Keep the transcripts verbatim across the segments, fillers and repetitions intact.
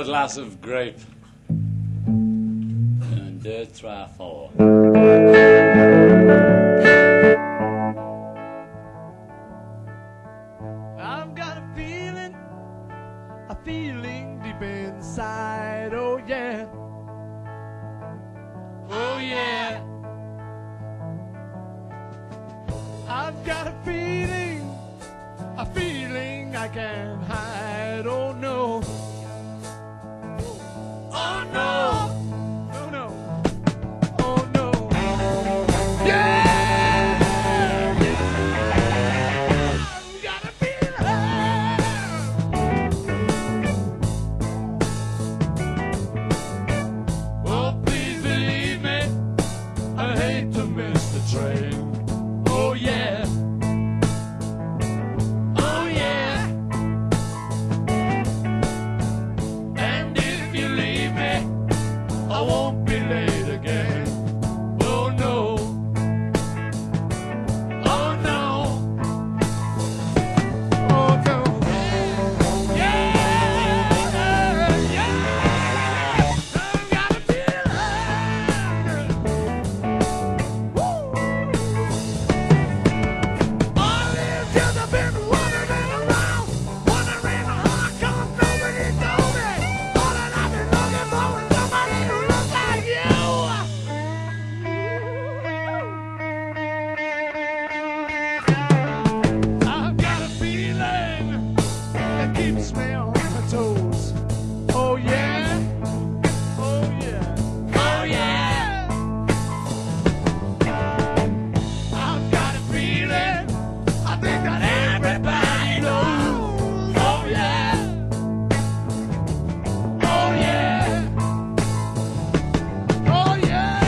glass of grape. And deux, trois, four. I've got a feeling, a feeling deep inside, oh yeah. Oh yeah. I've got a feeling, a feeling I can't hide, oh no. Oh no. No, no. Oh no. Yeah! I've got a feeling. Oh, please believe me, I hate to miss the train. Oh yeah. Oh yeah. And if you leave me, I won't be late again. Oh no. Oh no. Oh no. Yeah. Yeah. I've got a feeling. Woo. All these years I've been wandering around, wondering how come nobody told me. All that I've been looking for is somebody who looks like you. I've got a feeling that keeps me on my toes. Oh yeah. Oh yeah. Oh yeah. I've got a feeling, I think that everybody knows. Oh yeah. Oh yeah. Oh yeah.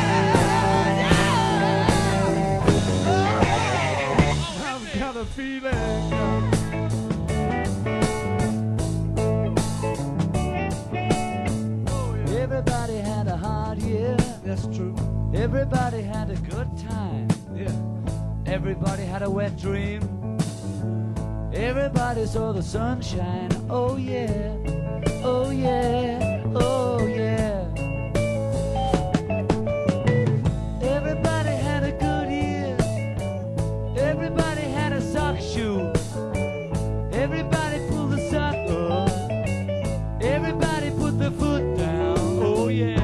Yeah. I've got a feeling. Oh yeah. Everybody had a hard year. That's true. Everybody had a good time. Yeah. Everybody had a wet dream. Everybody saw the sunshine. Oh yeah. Oh yeah. Oh yeah. Everybody had a good year. Everybody had a sock shoe. Everybody pulled the sock up. Everybody put their foot down. Oh yeah.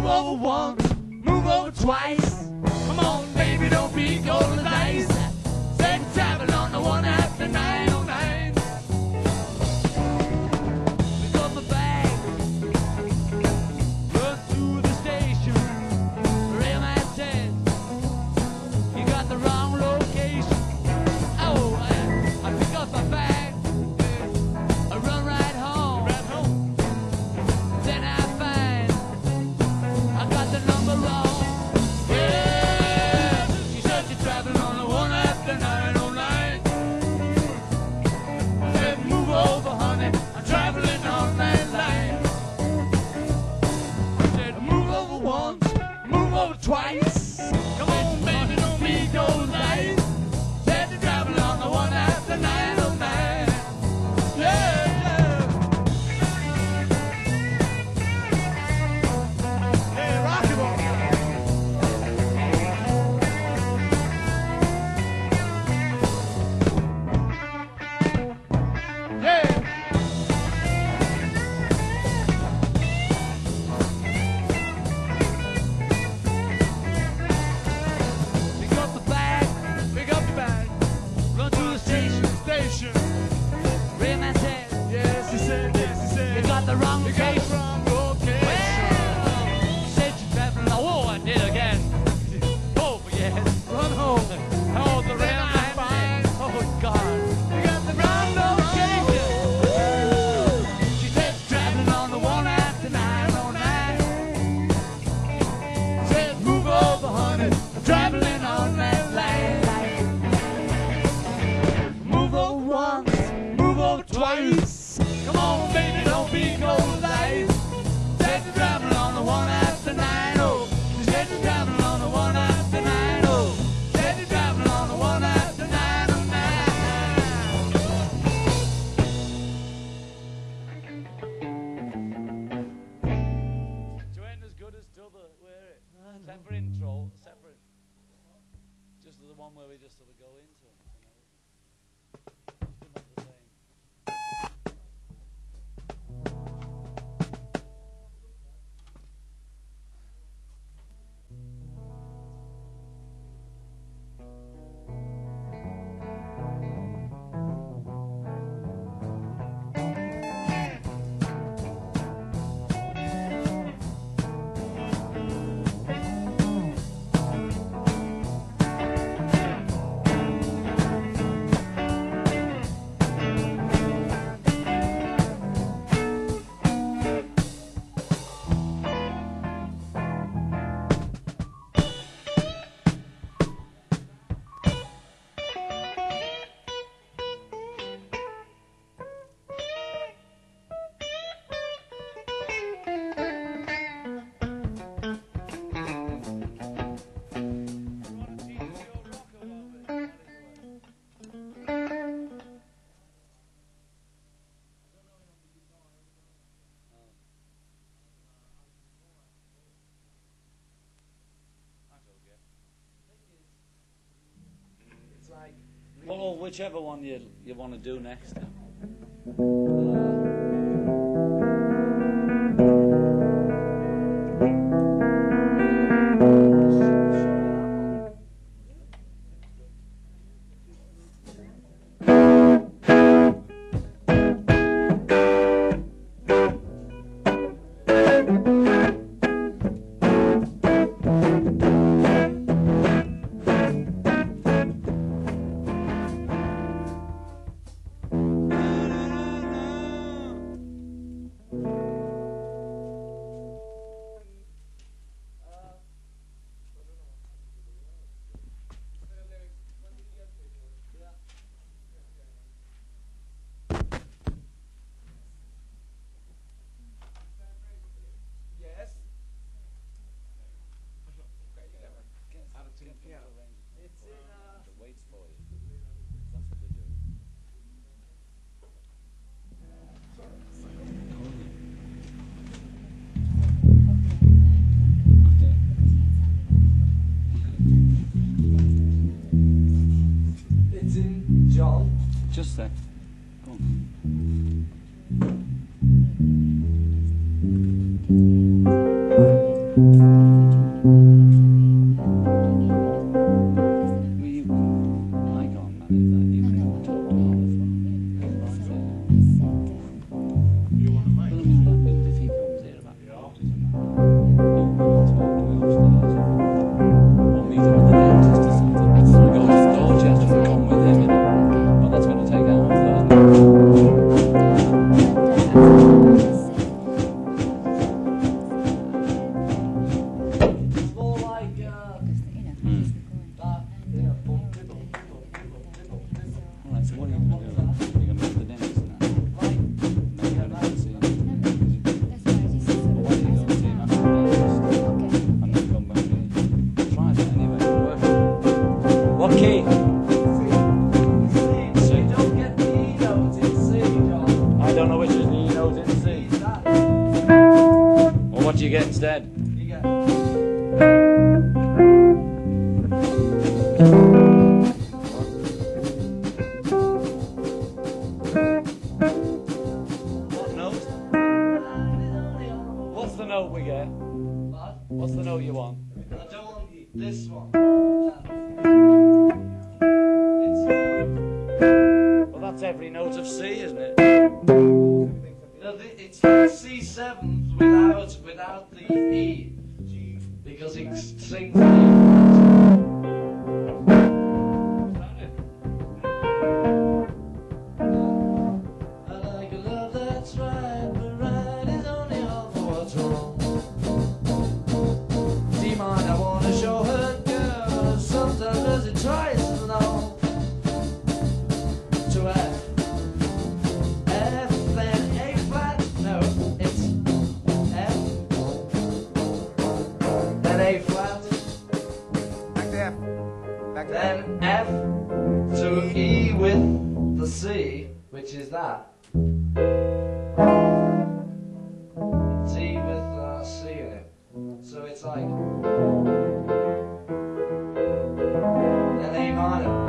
Move over once, move over twice. Come on, baby, don't be golden dice. Said travel on the one after nine oh nine. Pick up my bag, run through the station. Railman says, you got the wrong location. Oh, I, I pick up my bag, I run right home. Right home. Then I find I got the number wrong. Yeah, she said you're traveling on the one after nine oh nine. I said, move over, honey, I'm traveling on that line. I said, move over once, move over twice. Come on, baby, don't be those lights. Said you're traveling on the one after nine oh nine. Yeah, yeah. Hey, rocky boy. Yeah. Pick up the bag, Pick up your bag. run to the station. Station. Railman says, Yes, he said, yes, he said. you got the wrong You got location. the wrong location. Well, said you traveling. Oh, I did again. Oh, yes. Run home. Oh, the Then I railman. find Oh, God. you got the wrong location. She said traveling on the one after nine oh nine. Said move over, honey. I'm traveling on that line. Move over once, move over twice. Come on, baby, don't be cold lights. Said you're traveling on the one after nine oh. Said you're traveling on the one after nine oh. Said you're traveling on the one after nine oh nine. Do you ain't as good as the other, where it? Separate intro, separate. Just the one where we just sort of go into it. You know? Still not the same. Well, whichever one you you want to do next. Just there. Go on. Instead. You get what note? What's the note we get? what? What's the note you want? I don't want this one. Well, that's every note of C, isn't it? No, it's C seventh without without the E, because it sings the I like a love that's right, but right is only half of what's wrong. Do you mind? I wanna show her girl. Sometimes does it twice as long. To F. A flat, back to F, back to then F to E with the C, which is that. C with uh, C in it. So it's like an A minor.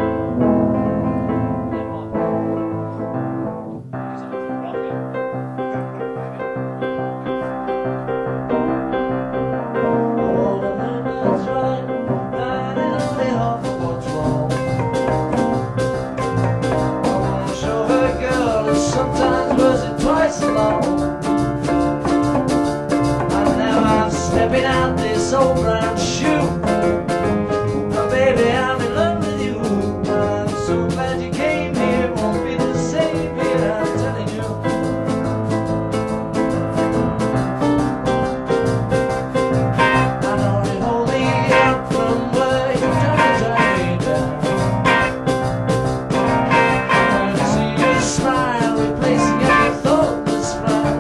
Sometimes was it twice as long. And now I'm stepping out this old brown shoe. Oh baby, I'm in love with you. I'm so glad you came here. Won't be the same here, I'm telling you. I know you hold me up from where you try to drag me down. I can see you smile, replacing every thoughtless frown.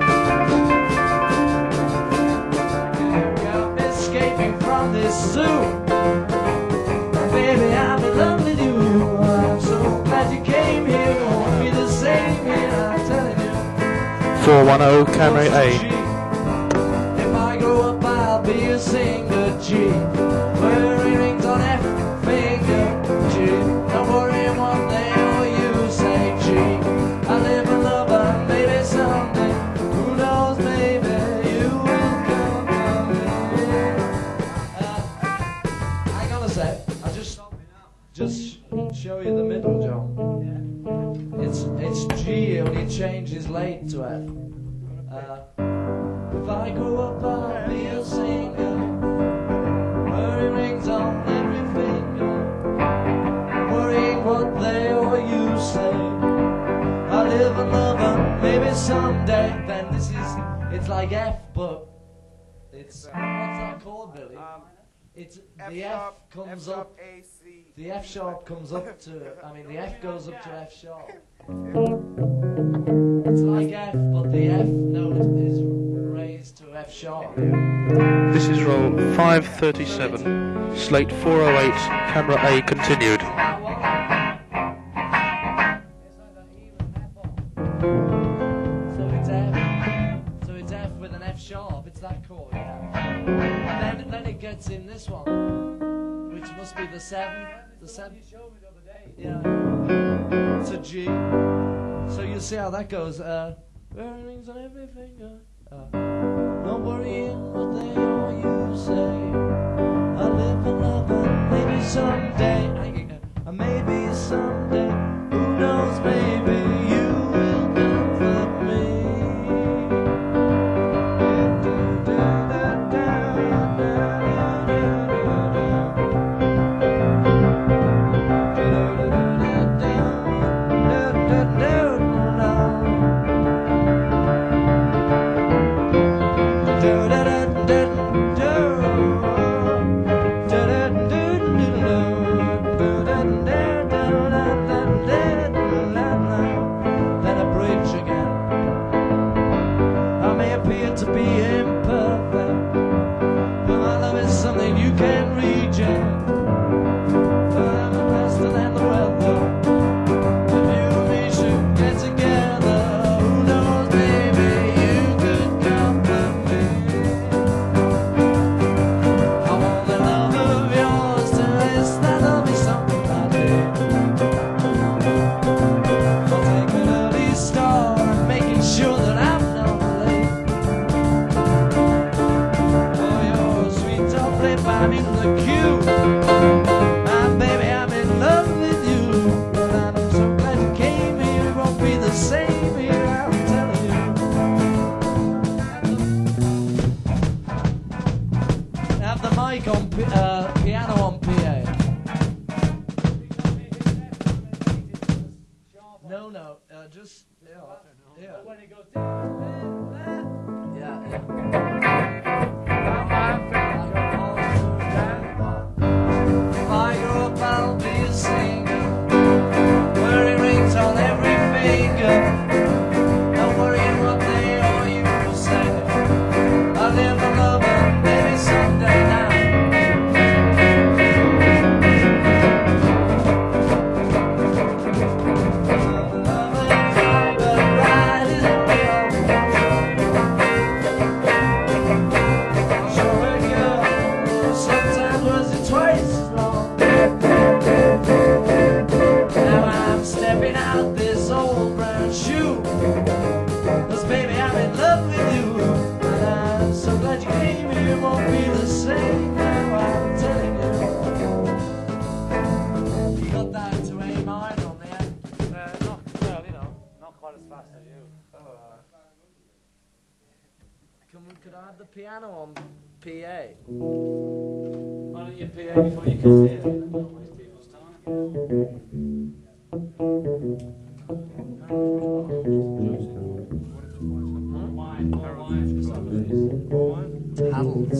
I'm escaping from this zoo. Baby, I'm in love with you. I'm so glad you came here. Won't be the same here, I'm telling you. four one zero, Camry A. If I grow up, I'll be a singer. G. Wearing rings on F finger. G. Don't worry what they or you say. G. I live and love and maybe someday, who knows, maybe you will come to me. Uh, hang on a sec. I just just show you the middle, John. It's it's G. Only changes late to F. Uh, if I grow up, I'll be a singer. Wearing rings on every finger. Worrying what they or you say. I live and love and maybe someday. Then this is, it's like F, but it's, what's that called, Billy? Um, It's, F the F sharp, comes F up, sharp, A, C. the F sharp comes up to, I mean the F goes up to F sharp. It's like F, but the F note is raised to F sharp. This is roll five thirty-seven, slate four oh eight, camera A continued. So it's F, so it's F with an F sharp, it's that chord, yeah. And then, then it gets in this one, which must be the seventh, the seventh. Yeah. It's a G. So you see how that goes. Uh, wearing rings on every finger. Uh, not worrying what they or you if I'm in the queue. My baby, I'm in love with you. But I'm so glad you came here. It won't be the same here, I'm telling you. Have the mic on, pi- uh, piano on P A. No, no, uh, just, yeah, yeah. When it goes Yeah, yeah. If I grow up, I'll be a singer, wearing rings on every finger, not worrying what they or you will say. I'll live a lover, maybe someday now. Could I have the piano on P A? Why don't you P A before you can see it? Don't waste people's time. Wine, more wine for some of these. Harold's.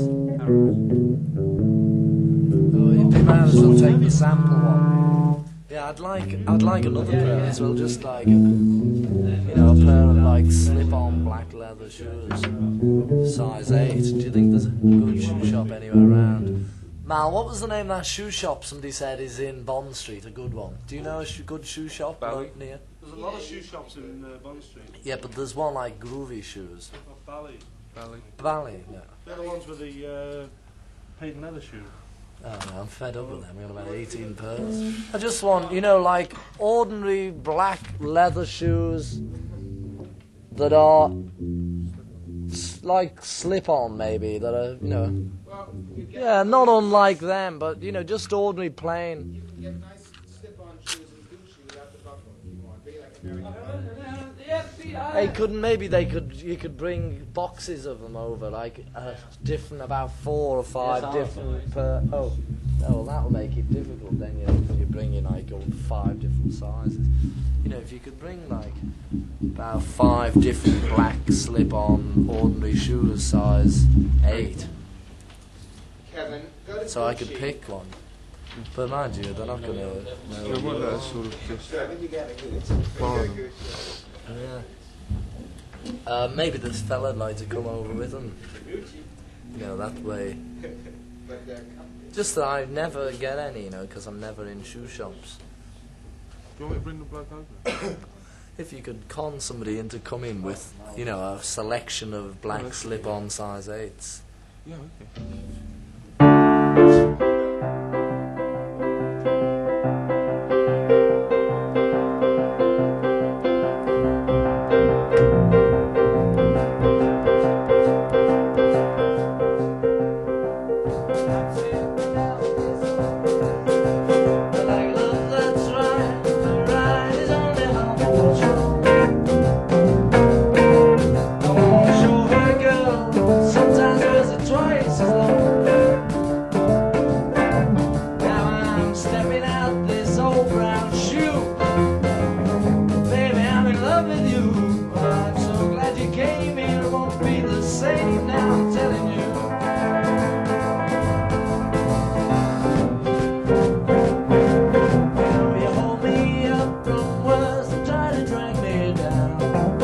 Oh, you might as well take the sample one. Yeah, I'd like, I'd like another pair as well, just like, you know, a pair of like slip-on black leather shoes, size eight. Do you think there's a good shoe shop anywhere around? Mal, what was the name of that shoe shop somebody said is in Bond Street, a good one? Do you know a sh- good shoe shop Bally. near? There's a lot of shoe shops in uh, Bond Street. Yeah, but there's one like Groovy Shoes. Oh, Bally. Valley. Valley, yeah. They're the ones with the uh, patent leather shoe. Oh no, I'm fed up with them. We've got about eighteen pairs. I just want, you know, like ordinary black leather shoes that are s- like slip-on, maybe, that are, you know, Well, you get, yeah, not unlike them, but, you know, just ordinary plain. you can get nice slip-on shoes and Gucci without the buckle. You want to be like American. They couldn't, maybe they could, you could bring boxes of them over, like uh, different, about four or five Yes, different per, oh, oh, well that'll make it difficult then, you know, if you bring in like all five different sizes. You know, if you could bring like about five different black slip-on ordinary shoes, size eight, Kevin, go to so I could Gucci. pick one. But mind you, they're not going to Yeah, know. what that's sort of just I think you got it. It's borrow very them. good. Yeah. Uh, maybe this fella'd like to come over with them. You know, that way. But uh, Just that I never get any, you know, because I'm never in shoe shops. Do you want me to bring the bloke over? If you could con somebody into coming with, you know, a selection of black slip-on size eights. Yeah, okay. Like love that's right, the ride is only half the show. I wanna show her, girl, sometimes there's a twice as long. Now I'm stepping out this old brown shoe. Baby, I'm in love with you. I'm so glad you came here. It won't be the same now, I'm telling you. You hold me up from words and try to drag me down.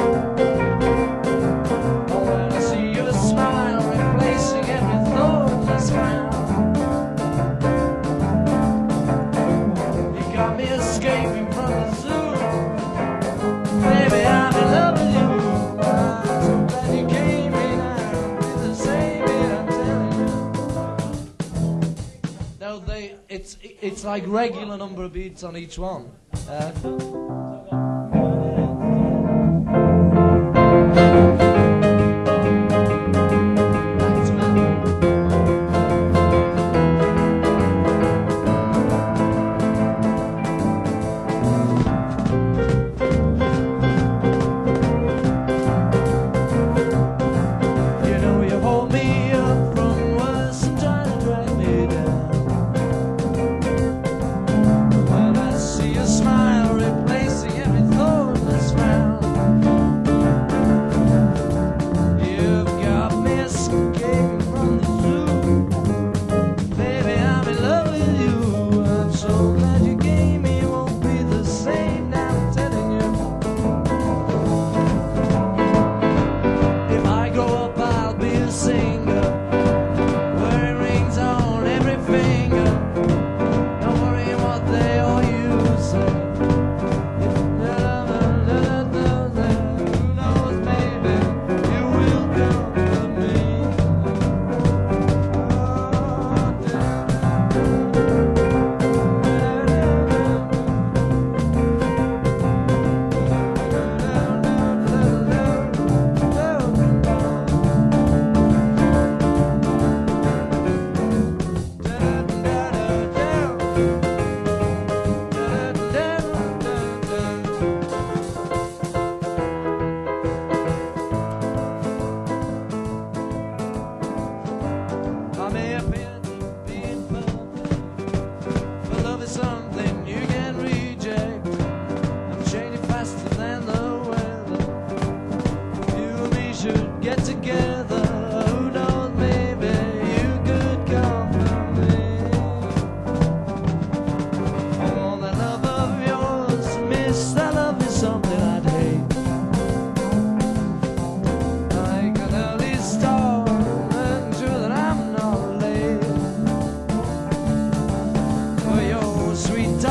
Oh, when I see your smile replacing every thoughtless frown, you got me escaping from the zoo. Baby, I'm in love with you. I'm so glad you came in. I'll be the same here, I'm telling you. No, they. It's it's like regular number of beats on each one. Uh,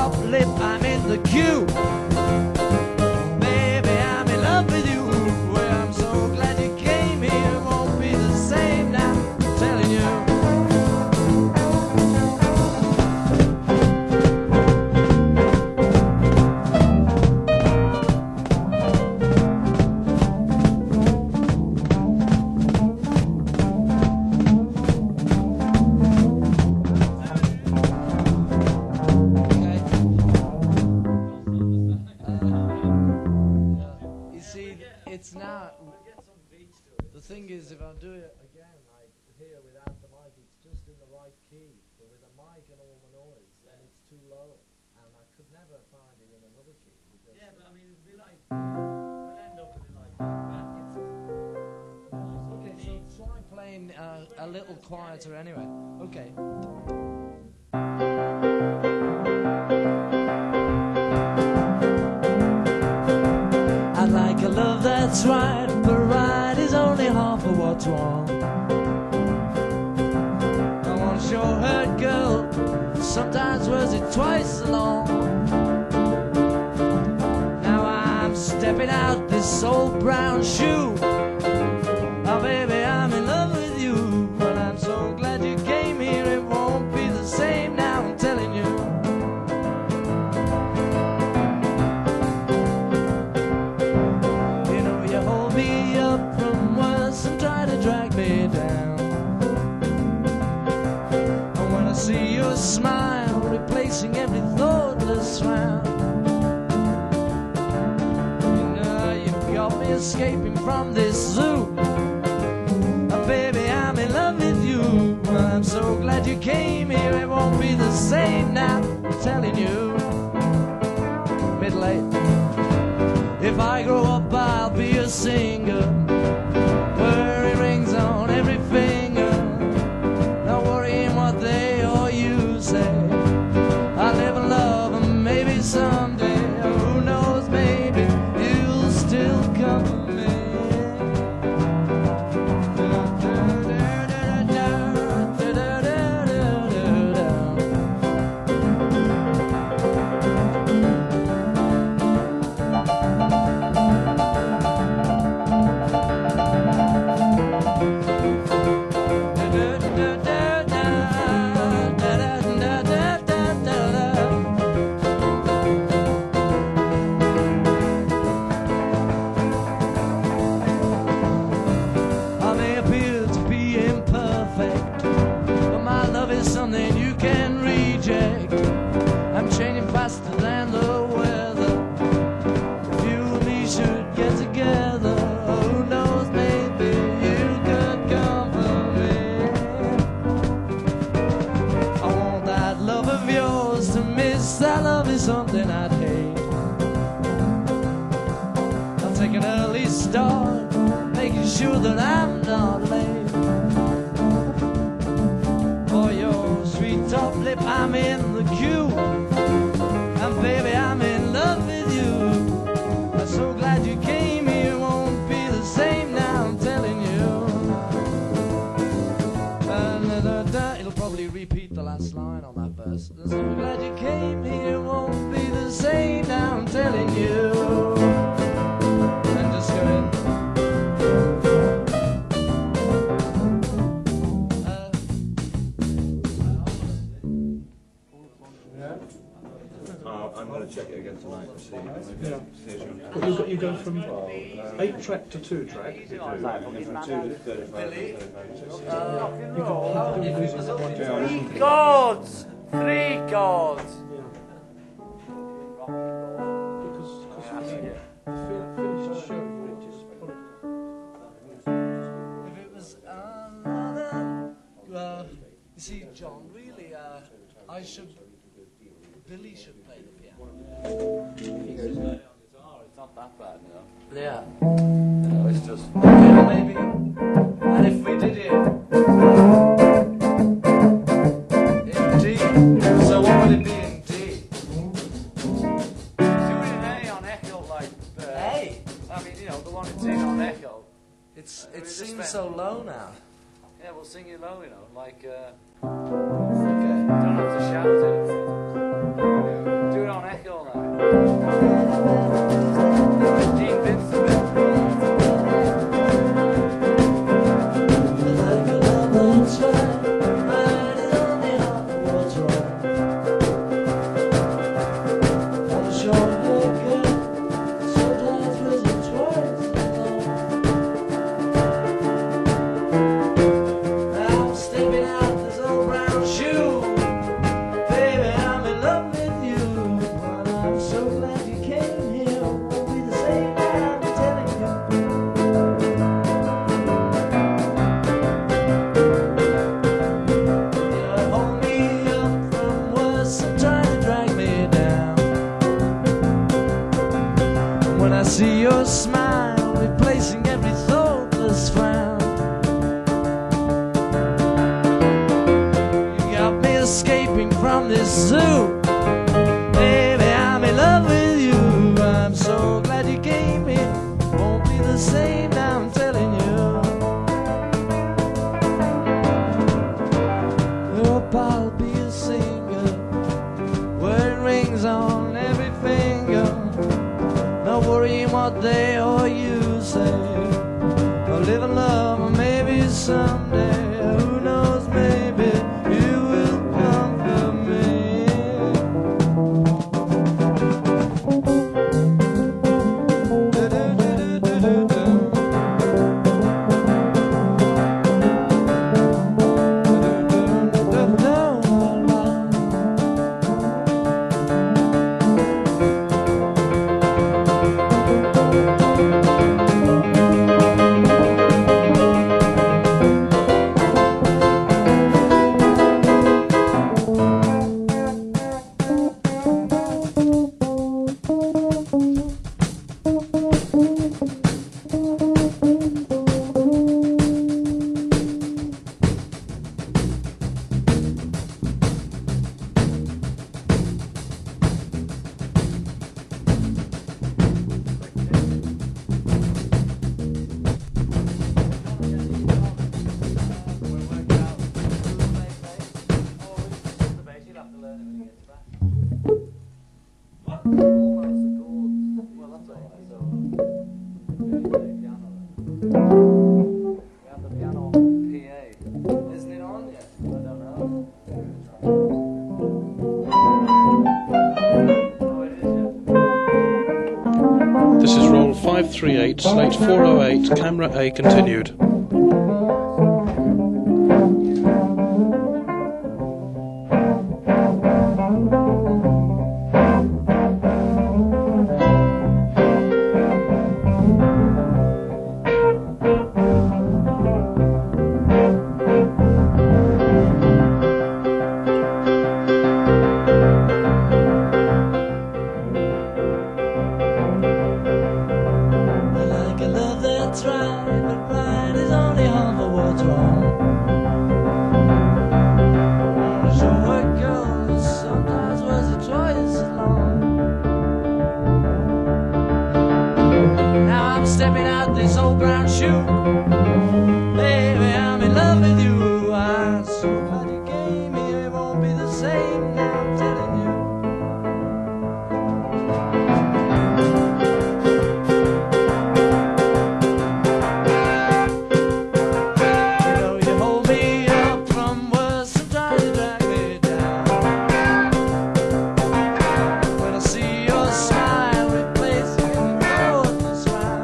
top lip, I'm in the queue. Baby, I'm in love with you. Well, I'm so glad you came here. It won't be the same now, I'm telling you. It's now. The thing is, if I do it again, like here without the mic, it's just in the right key. But with a mic and all the noise, then it's too low, and I could never find it in another key. Yeah, but I mean, it'd be like, we'll end up with it like that. Okay, so try playing uh, a little quieter anyway. Okay. I like a love that's right, but right is only half of what's wrong. I want a sure-hurt girl, sometimes was it twice as long. Now I'm stepping out this old brown shoe. Oh baby, I'm in love with you, but I'm so glad you came here. It won't be the same now, I'm telling you. Me up from worse and try to drag me down. And when I see your smile replacing every thoughtless frown, you know you've got me escaping from this zoo. Oh baby, I'm in love with you. I'm so glad you came here. It won't be the same now, I'm telling you. Middle eight. If I grow up, I'll be a singer, wearing rings on every finger, not worrying what they or you say. I'll live and love, and maybe someday, who knows, maybe you'll still come to me. Something you can reject. I'm changing faster than the weather. If you and me should get together, who knows, maybe you could come for me. I want that love of yours to miss. That love is something I'd hate. I'll take an early start, making sure that I'm not late. Top lip, I'm in the queue, and baby, I'm in love with you. I'm so glad you came here. Won't be the same now, I'm telling you. Uh, da, da, da. It'll probably repeat the last line on that verse. I'm so glad you came here. Won't be the same now, I'm telling you. And just go in. I'm going to check it again tonight and see. Yeah. see if you- But you go, you go from eight track to two track. From two to thirty-five. You can you can lose it one Three track. chords! Three chords! Because because finish the show, you just put it. If it was another, uh, you see, John, really, uh, I should, Billy should play the piano. He goes play on guitar, it's not that bad, you know. Yeah. You know, it's just. Yeah, maybe. And if we did it in D, so what would it be in D? Do it in A on Echo, like. Uh, A? I mean, you know, the one it's in on Echo. It's We it just seems spent- so low now. Yeah, we'll sing it low, you know, like. Uh, Okay. don't have to shout it. Do it smile, replacing every thoughtless frown. You got me escaping from this zoo. Baby, I'm in love with you. I'm so glad you came here. Won't be the same now, I'm telling you. Hope I'll be a singer, wearing rings on every finger, not worrying what they or you say. I'll live in love, or maybe someday, who knows, maybe you will comfort me. This is roll five three eight, slate four oh eight, camera A continued. Stepping out this old brown shoe, baby, I'm in love with you. I'm so glad you came here. It won't be the same now, I'm telling you. You know you hold me up from worse and try to drag me down. When I see your smile replacing the thoughtless frown.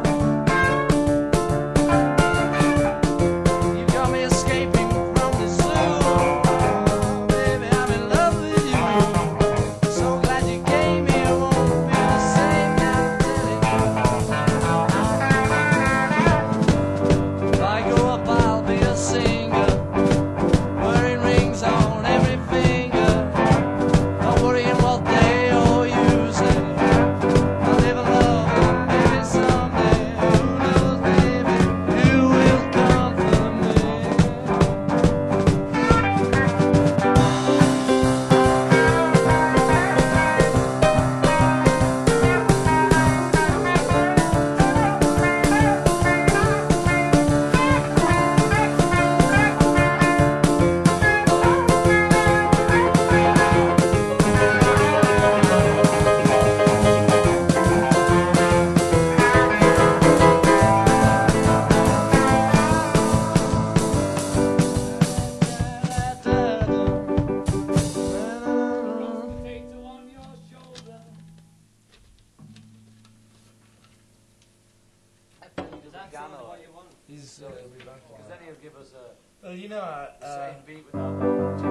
He's uh, he'll be back. Because then he'll give us a Well, you know, uh, uh, same beat without the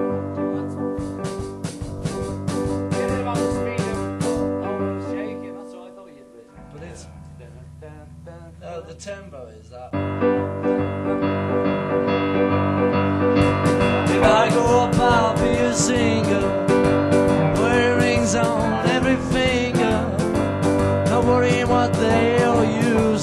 Get it about the speed of oh, shaking. That's what I thought you'd be. but it's Dun, dun, dun, no, the tempo is that. If I go up, I'll be a singer, wearing rings on every finger, not worrying what they all use.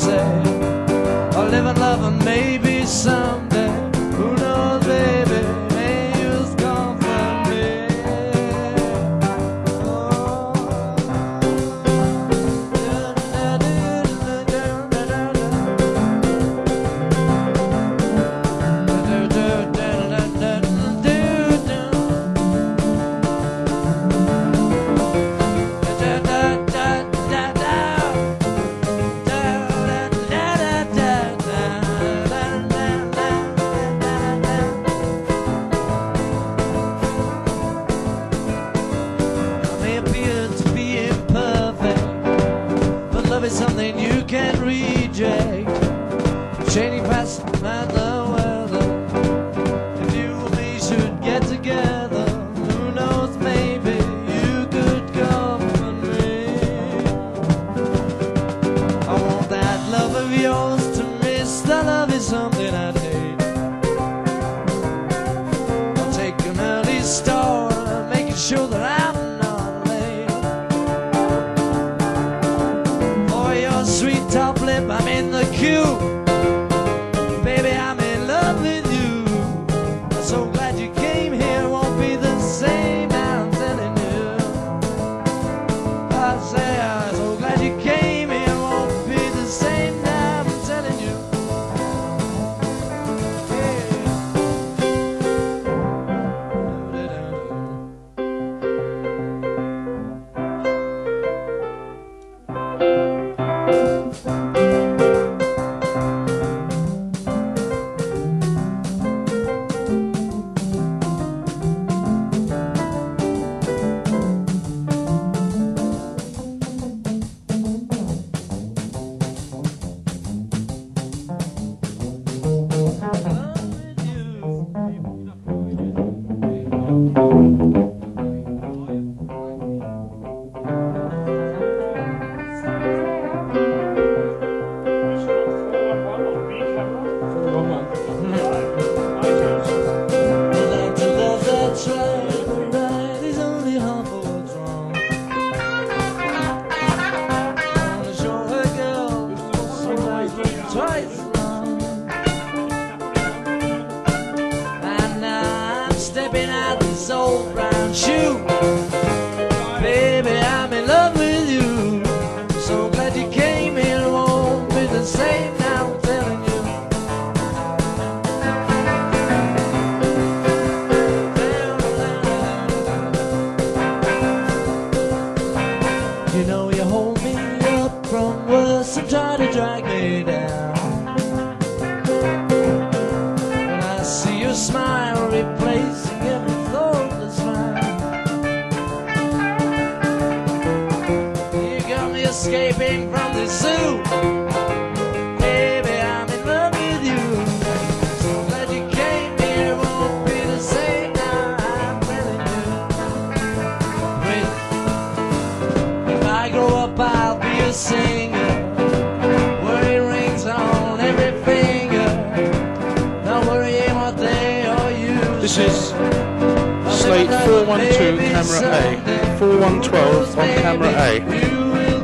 This is Slate four one two, camera A. four one one two on camera A.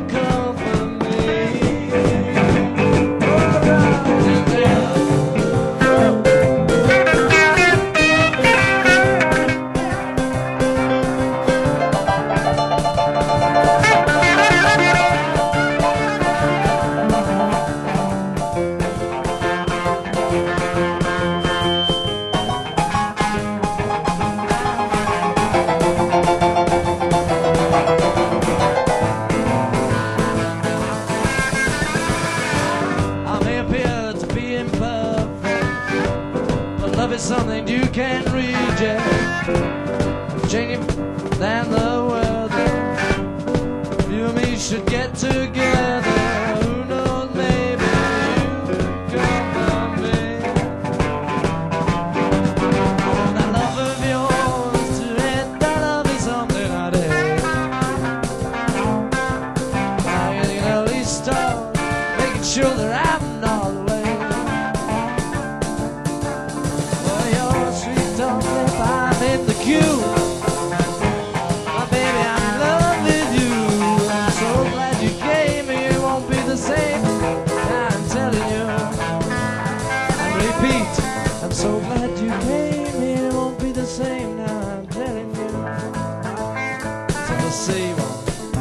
Something you can't reject, changing than the weather. You and me should get together. Who knows, maybe you come from me. Oh, that love of yours to end, that love is something I hate. I can at least start making sure that I'm not late. I'm in the queue. Oh, baby, I'm in love with you. I'm so glad you came here. It won't be the same. I'm telling you. I repeat, I'm so glad you came here. It won't be the same. Now I'm telling you. So let's see one.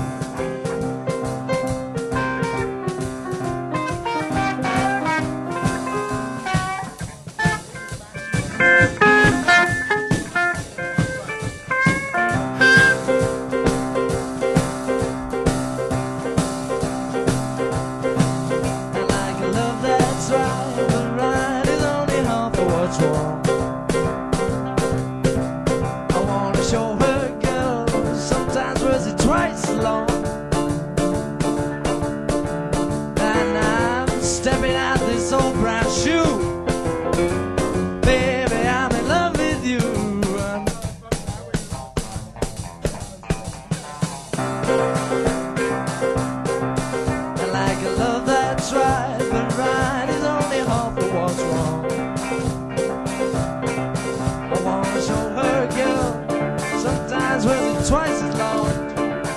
Twice as long.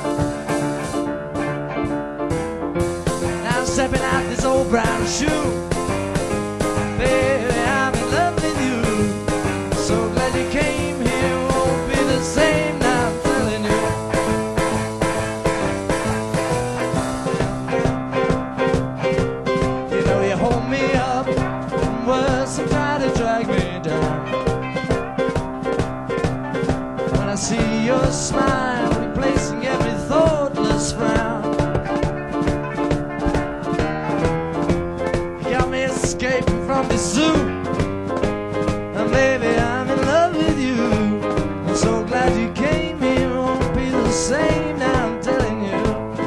Now I'm stepping out this old brown shoe. Baby, I'm in love with you. So glad you came here. Won't be the same. Now I'm telling you. You know you hold me up from worse and try to drag me down. When I see your smile replacing every thoughtless frown, you got me escaping from the zoo. And baby, I'm in love with you. I'm so glad you came here. It won't be the same. Now I'm telling you.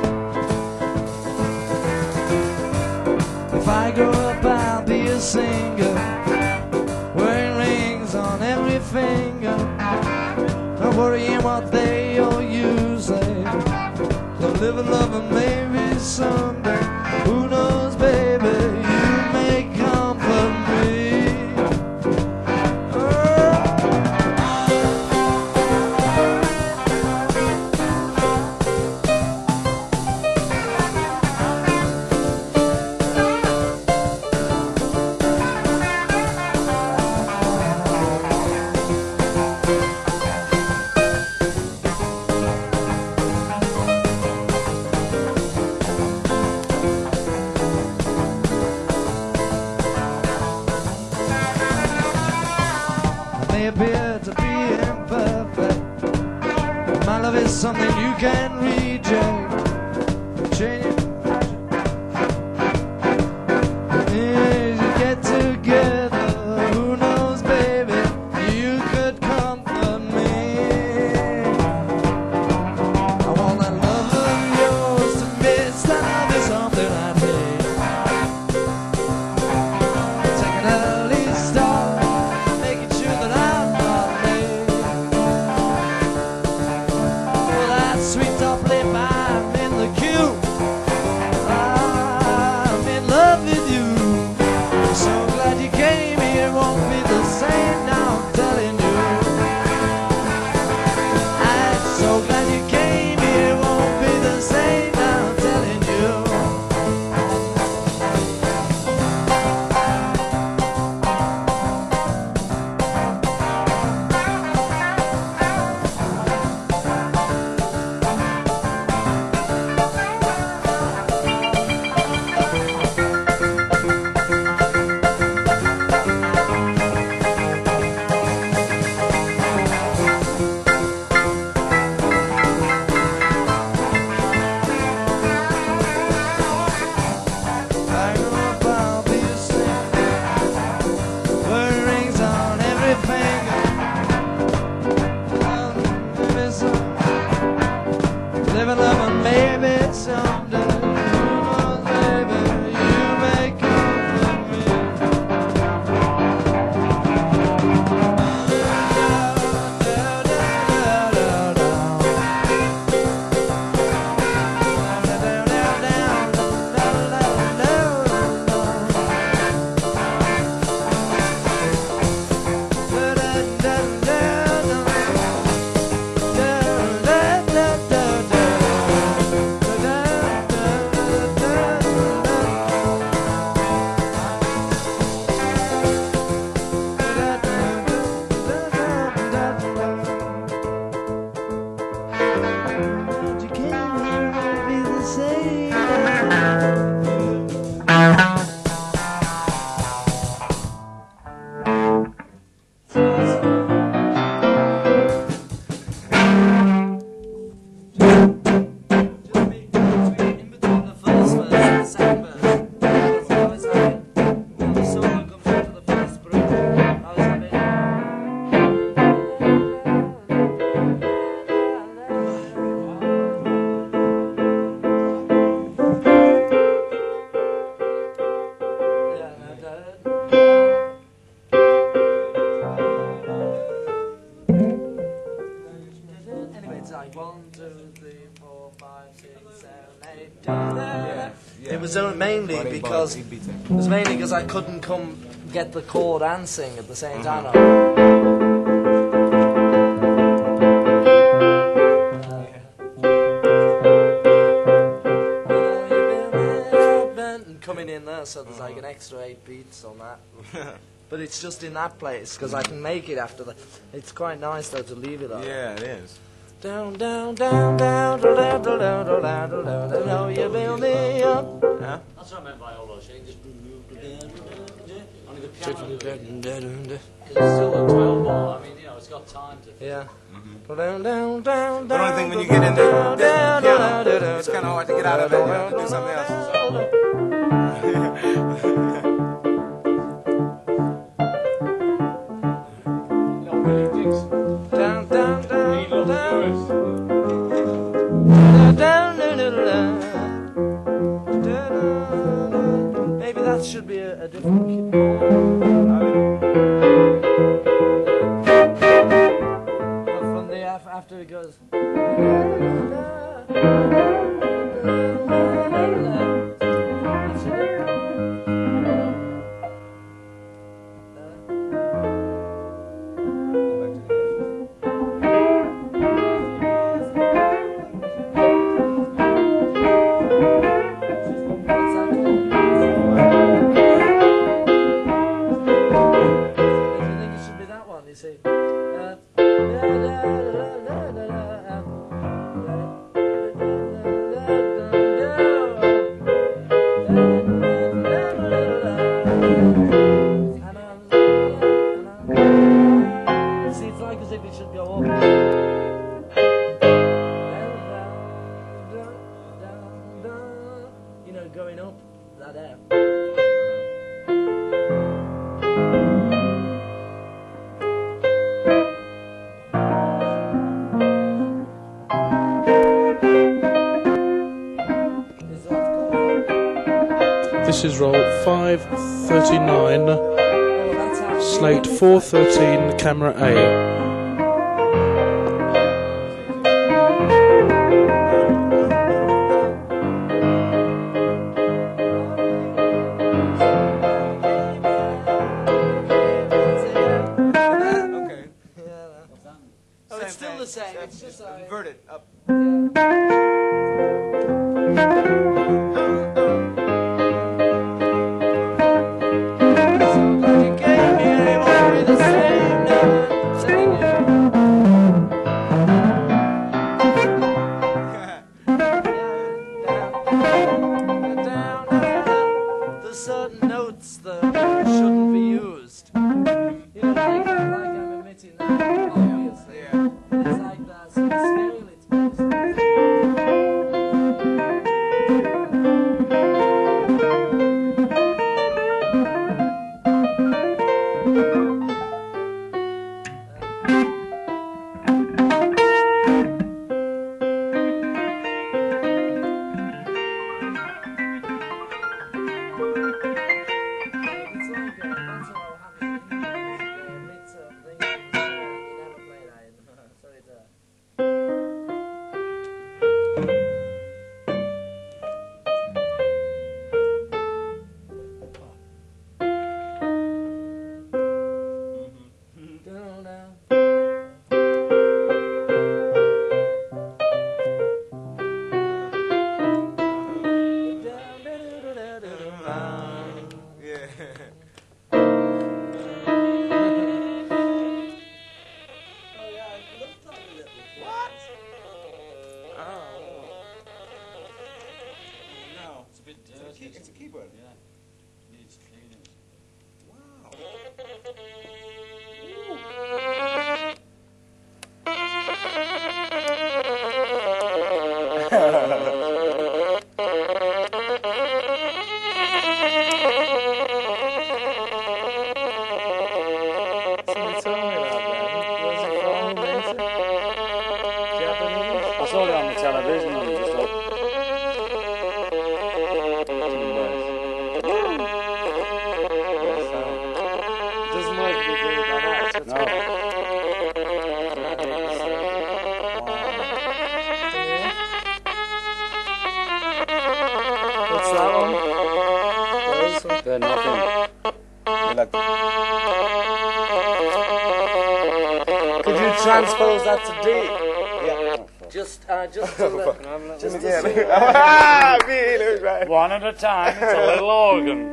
If I grow up, I'll be a singer, wearing rings on every finger. worrying what they or you say. Don't live and love and maybe someday, who knows, baby, you may comfort me. May appear to be imperfect, my love is something you can reject. Change as you get together, who knows, baby, you could comfort me. I want that love of yours to miss, that love is something I need. Take an early start, making sure that I'm not late. Oh, that sweet top lip, I'm in the queue. I'm in love with you. So glad you came here, won't be the same now, I'm telling you. I'm so glad you came here, won't be the same now, I'm telling you. I hope I'll be a singer, wearing rings on every finger. Um, maybe some, living, loving, maybe someday. Who knows, baby, you may comfort me. You came here, won't be the same. Anyway, it's like one, two, three, four, five, six, seven, eight. Yeah, yeah. It was only mainly because it was mainly because I couldn't come get the chord and sing at the same time. And coming in there, so there's like an extra eight beats on that. But it's just in that place because I can make it after the. It's quite nice though to leave it on. Yeah, it is. Down, down, down, down, down, down, down, down, down, down, down, down, down, you build me up. Huh? That's what I meant by all those things. Just only the piano do it. Because it's still a twelve bar. I mean, you know, it's got time to. Yeah. Down, down, down, The only down. thing when you get into the piano, it's kind of hard to get out of it. You have to do something else. Down, down, down, down. Down, down, down, down, down. Maybe that should be a, a different key. But from the F after it goes. This is roll five thirty-nine, slate four thirteen, camera A. It's just inverted up. There's certain notes that shouldn't be used. You know, like, like I'm admitting that, obviously. Yeah. It's like that, so the scale it's based on. It's a keyboard. Yeah. Needs cleaning. Wow. I saw it on the television and just thought, doesn't work if you do it like that. So it's No. What's that one? They're nothing. Like, Could you transpose that to D? yeah. Just, uh, just to the, just to Yeah. see- Ah, me, look right. One at a time, it's a little organ.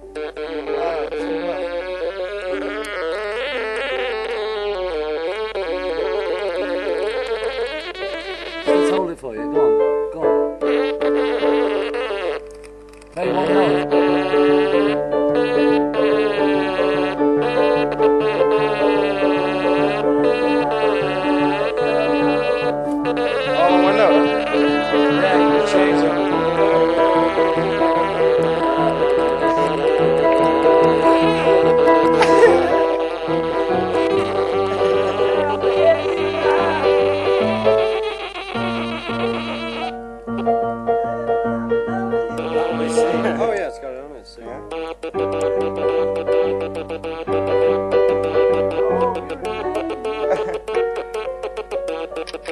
Let's hold it for you. Go on, go on. Play one note. Oh, one note. Yeah, you can change it.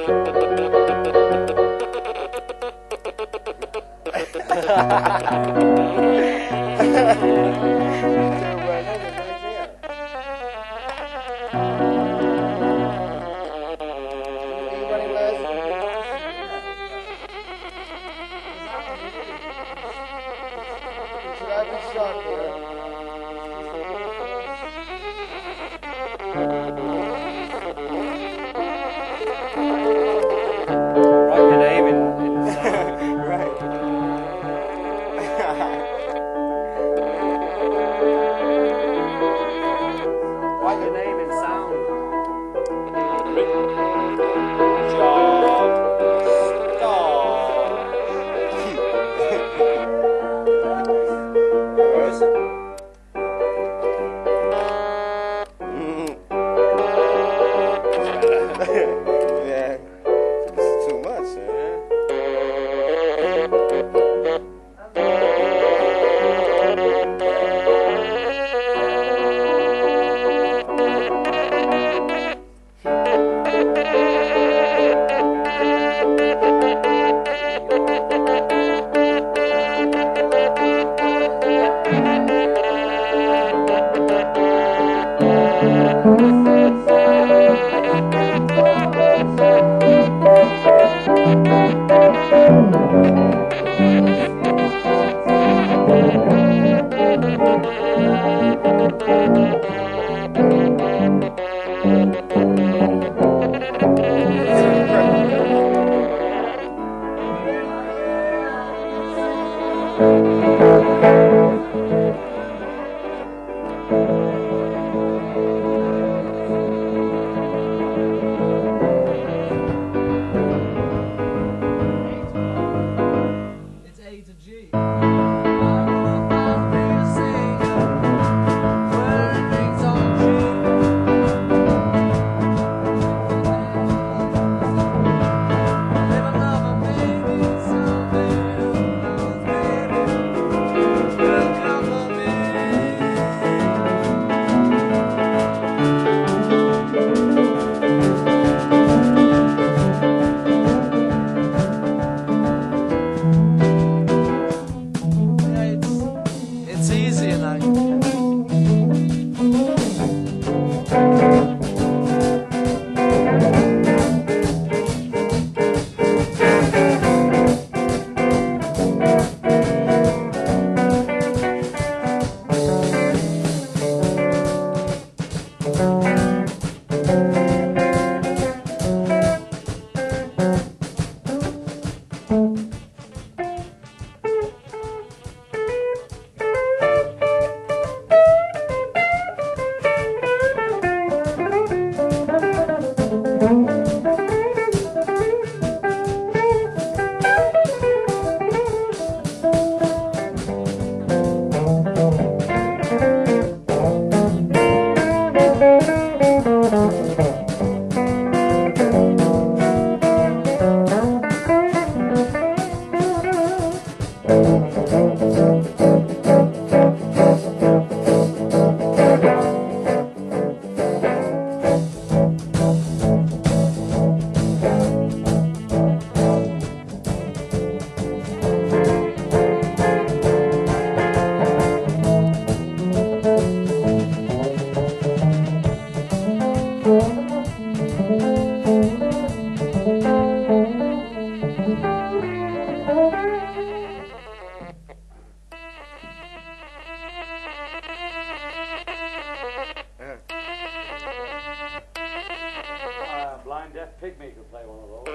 Pygmy could play one of those.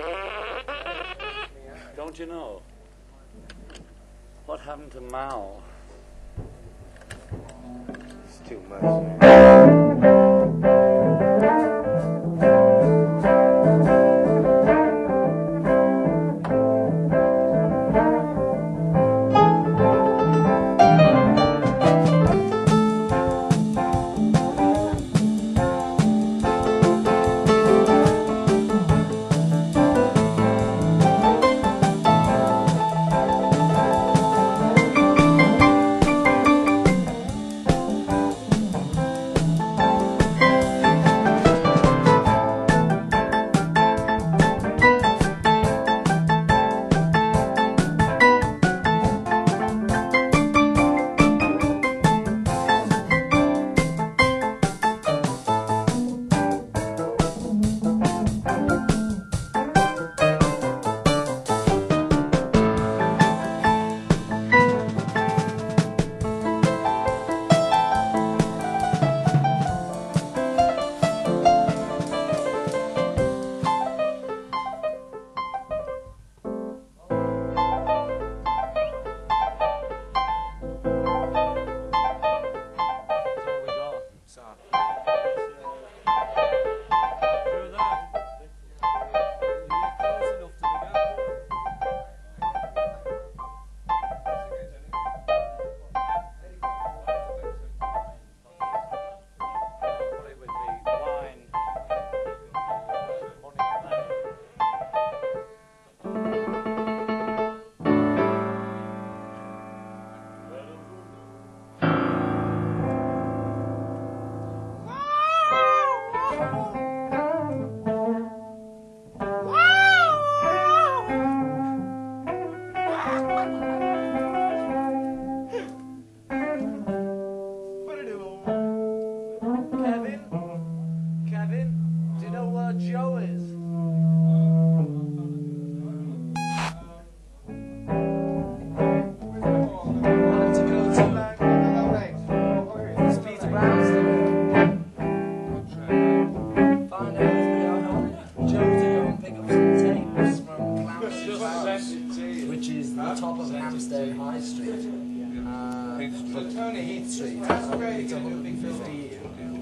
Don't you know? What happened to Mao? It's too much, man. Fleet Street. It's one hundred fifty years.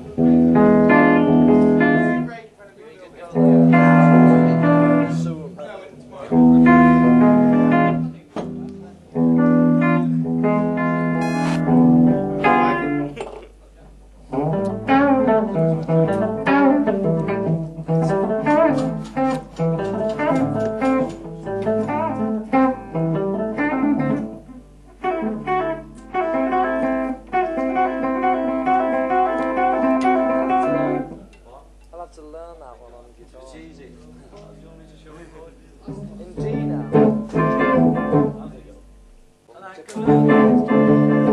I'll have to learn that one on guitar. It's easy. Do you want me to show you boy? In D now. And I could.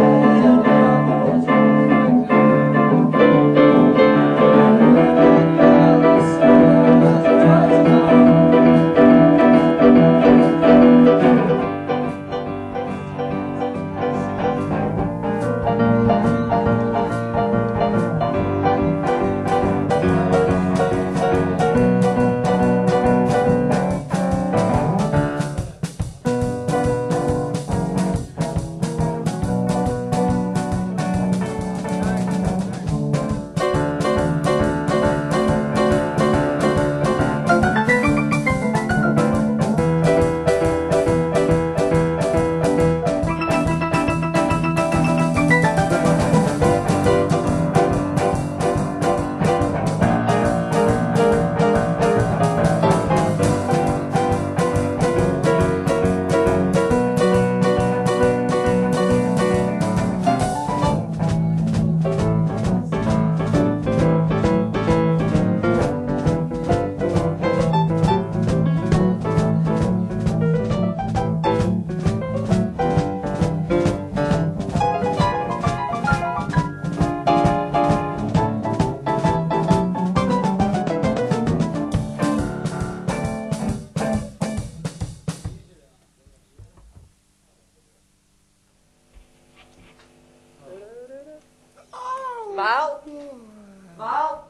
Mal? Mal?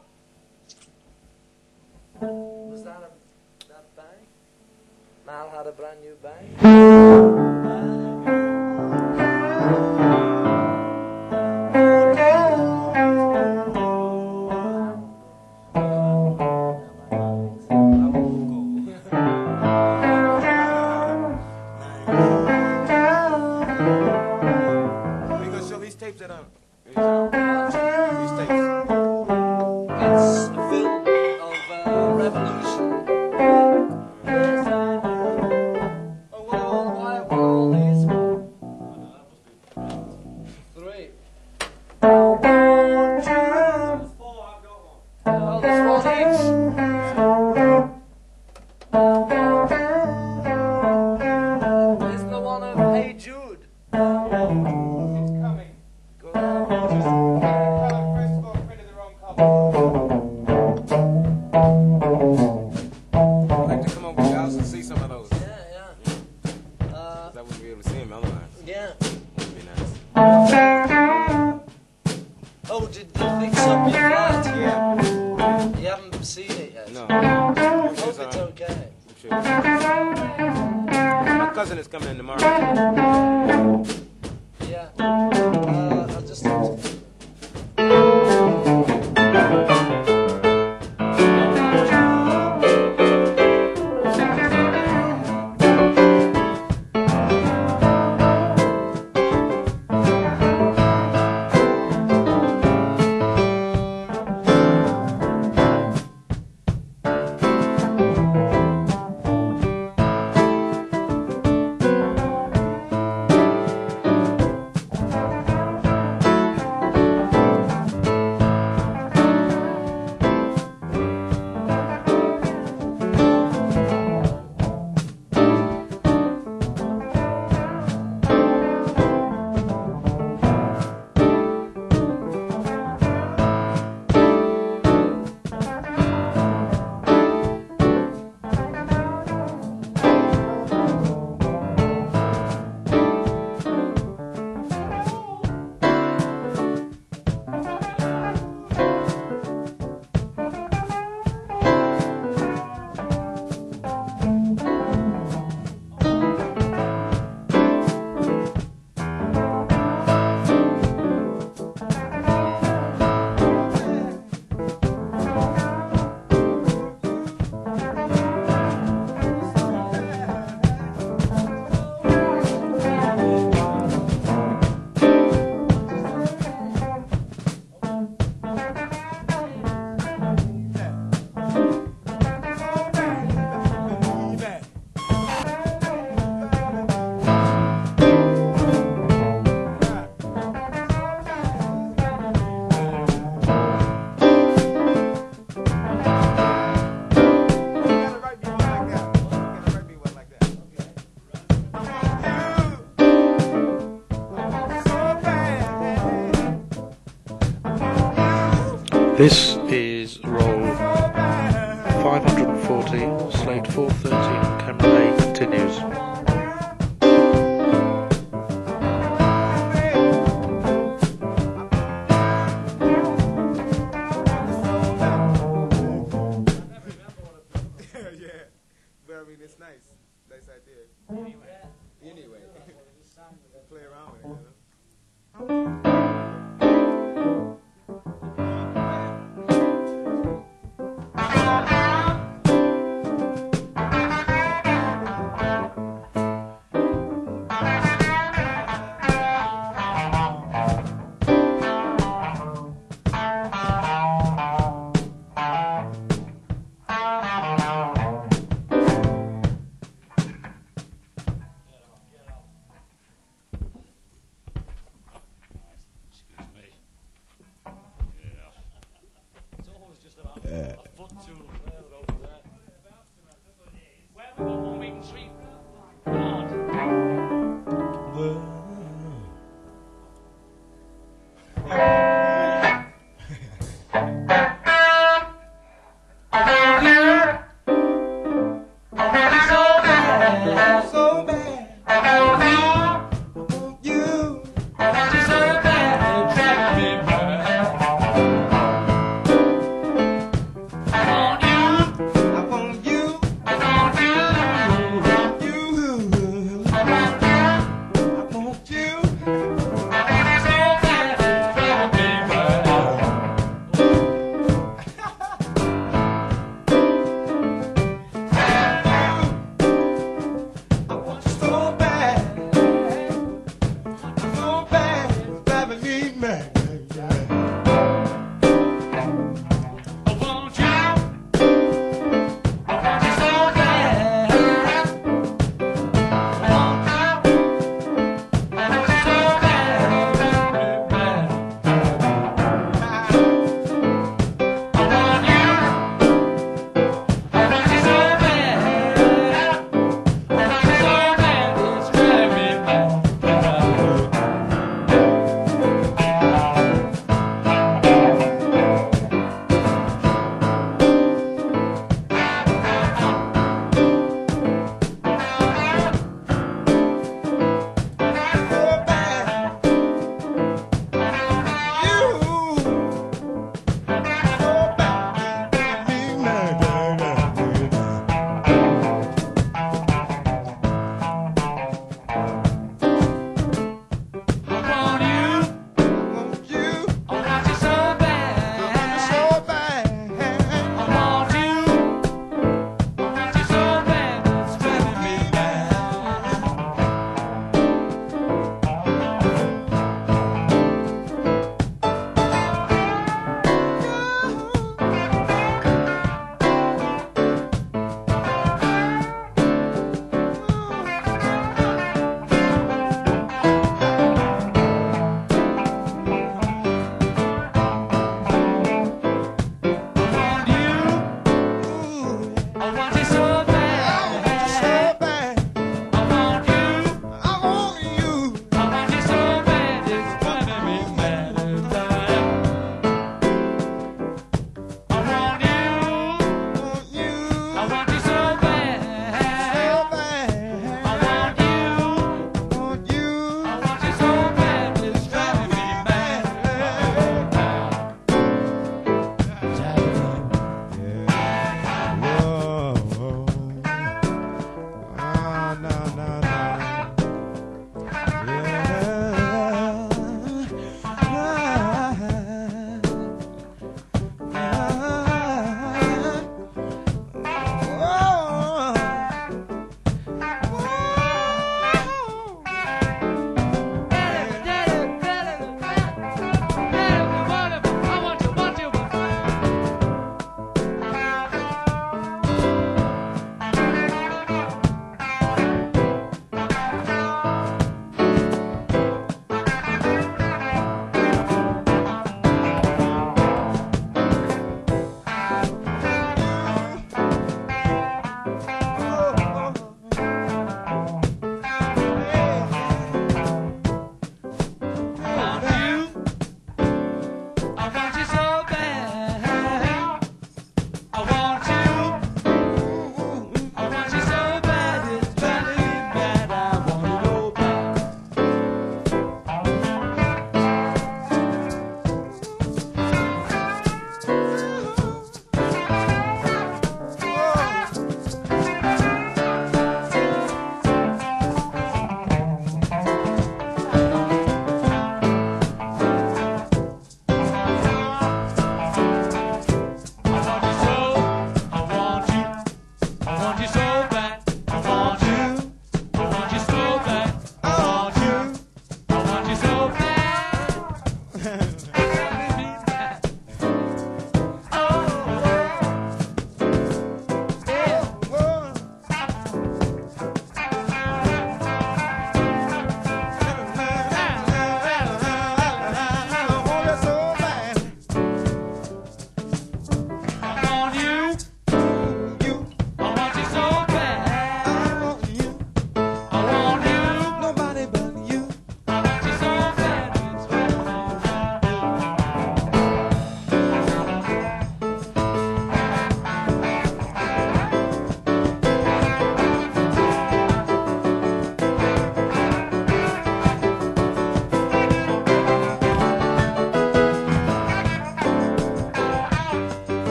Was that a that bang? Mal had a brand new bang? We gonna show these tapes that um. These tapes. It's a film of uh, revolution. Oh, what are all, why, what are all these? Three. Oh, there's one each. Isn't the one of Hey Jude? It's coming. Go Just colour Crystal printed the wrong colour. I'd like to come over to your house and see some of those. Yeah, yeah. Uh, That would be able to see them otherwise. yeah. Would be nice. Oh, did they fix up your flat? Yeah. You haven't seen it yet? No. I I'm hope it's sure- okay. I'm sure. My cousin is coming in tomorrow. Yeah. Uh, I'll just... Thank This is roll five hundred forty, slate four thirty, camera A continues. Yeah, but I mean, it's nice. Nice idea. Anyway. Anyway. Play around with it, you know?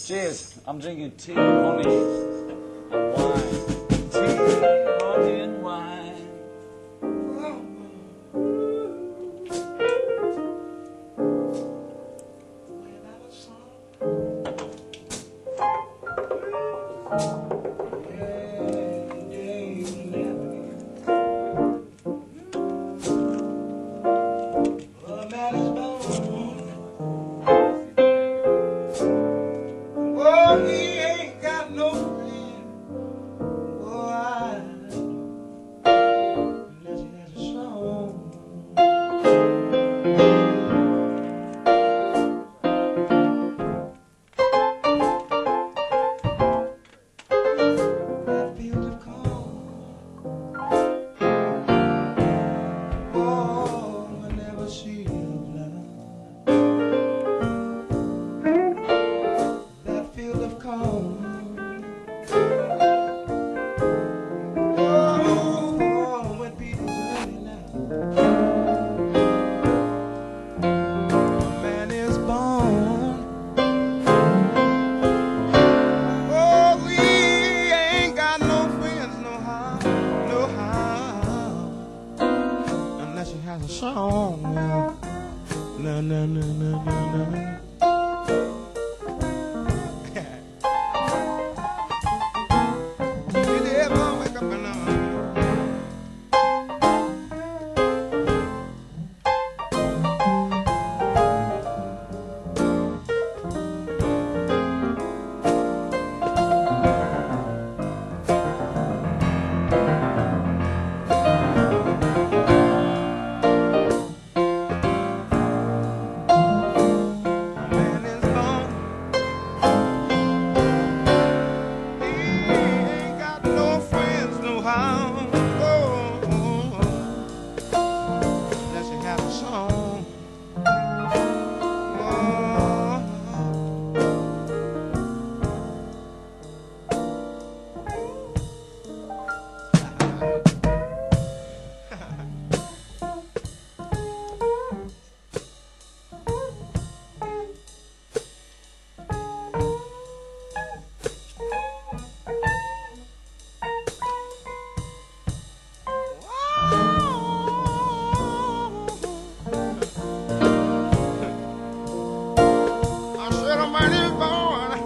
Cheers. I'm drinking tea, honey, and wine. Tea, honey, and wine. Oh, he ain't got no friend. Oh, I unless he has a song. That field of corn. Oh, I never see you love. That field of corn. Oh, when Peter's early now, a man is born. Oh, we ain't got no friends, no how, no how, unless he has a song. No, no, no, no, no, no. Did you ever wake up and uh, man is born? He ain't got no friends, no how. Oh, oh, oh. Unless he has a song. Oh, I said a man is born.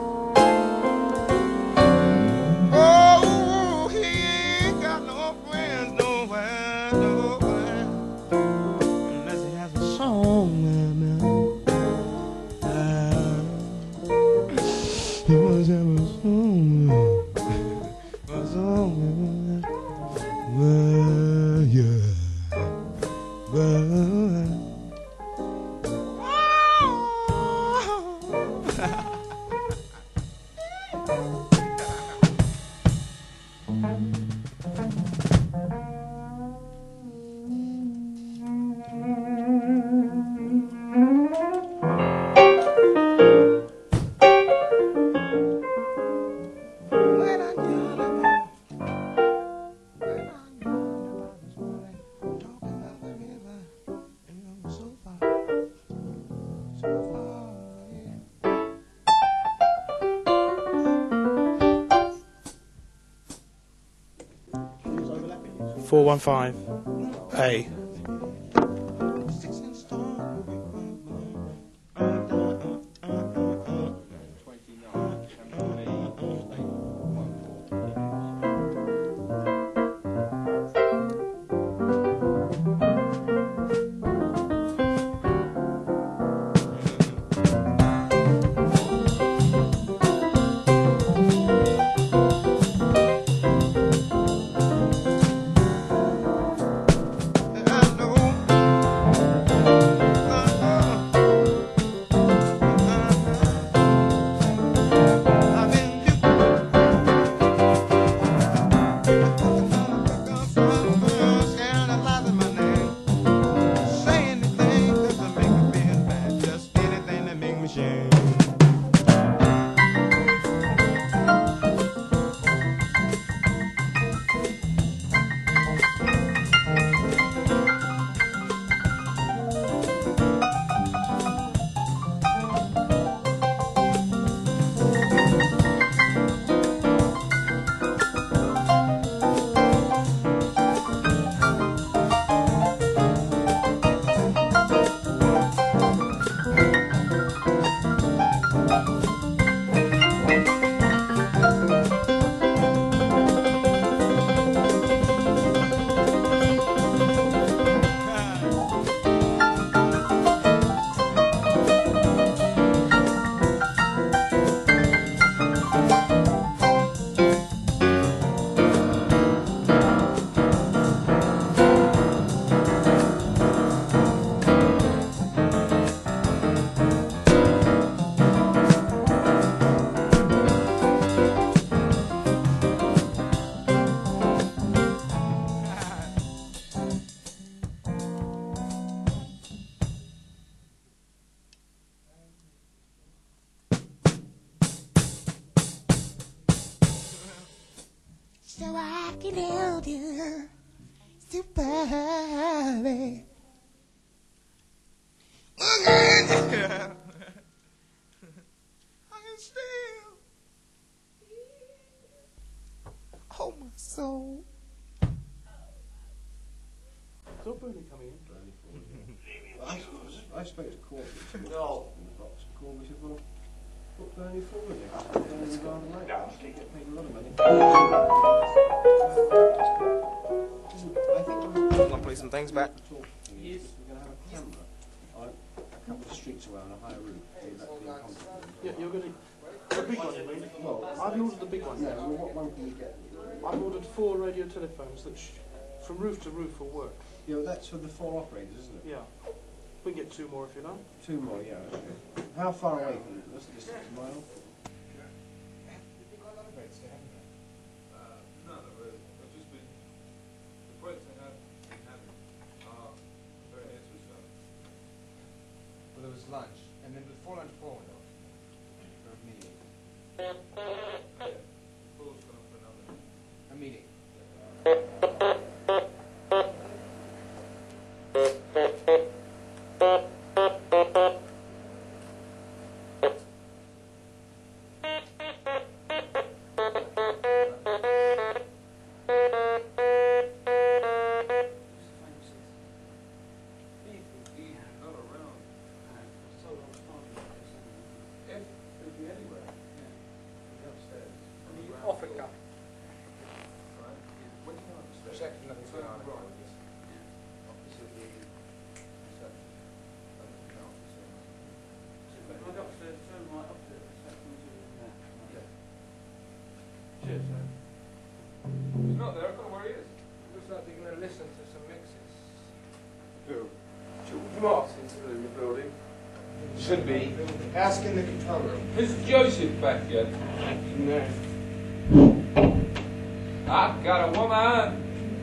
Oh, he ain't got no friends nowhere, nowhere, unless he has a song. Ah, he must have a song, a song. Well, yeah, well. When I got about, when I got about this morning, talking about the river, and I'm so far, so far away. four one five A. Sticks and stones. Uh, uh, uh, uh, uh, uh. twenty-nine, Camera A, State one four. Uh, love you so badly. I still hold my soul. Is Bernie coming in? I, I spoke to Corby. No. Corby said, well, put Bernie forward then. Bernie was rather late. Get paid a lot of money. I think we're I'm gonna play some things back. Yes. We're going to have a camera on a couple of streets away on a higher route. Yeah, you're going to... The big one, you mean? Well, I've ordered the big one. Yeah, well, what one can you get? I've ordered four radio telephones that sh from roof to roof will work. Yeah, well, that's for the four operators, isn't it? Yeah. We can get two more if you like. Two more, yeah, okay. How far away from it? What's the distance, a mile? No, they've just been, the projects they have been having are very near to each other. Well, there was lunch, and then before lunch, Paul went off for a meeting. Yeah, Paul's gone for another. A meeting. Africa. Second, nothing's going on. Cheers, sir. He's not there, I don't know where he is. Looks like they're going to listen to some mixes. Who? George Martin's in the building. Should be. Ask in the control room. Is Joseph back yet? No. I've got a woman.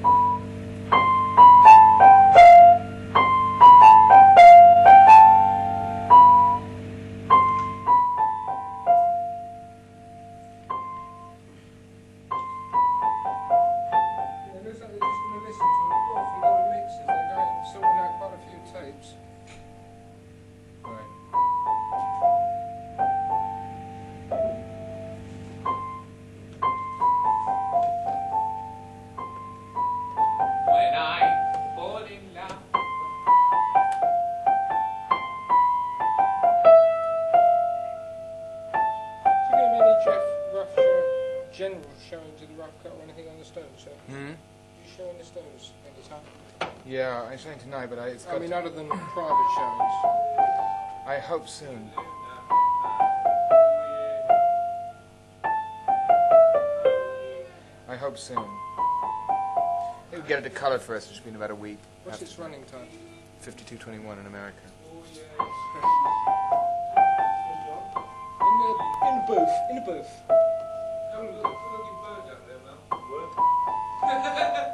It looks like they're just going to listen to an awful lot of mixes. They're going sorting out quite a few tapes. Right. When I fall in love. Do you get any Jeff Rough uh, general showings of the Rough Cut or anything on the Stones, sir? Hmm? You showing the Stones any time? Yeah, I'm showing tonight, but I, it's I got mean, other than private showings. I hope soon. I hope soon. Maybe get it to color first, which has been about a week. What's its running time? fifty-two twenty-one in America. In the, in the booth, in the booth. Oh, look, look at birds out there, Mel. What?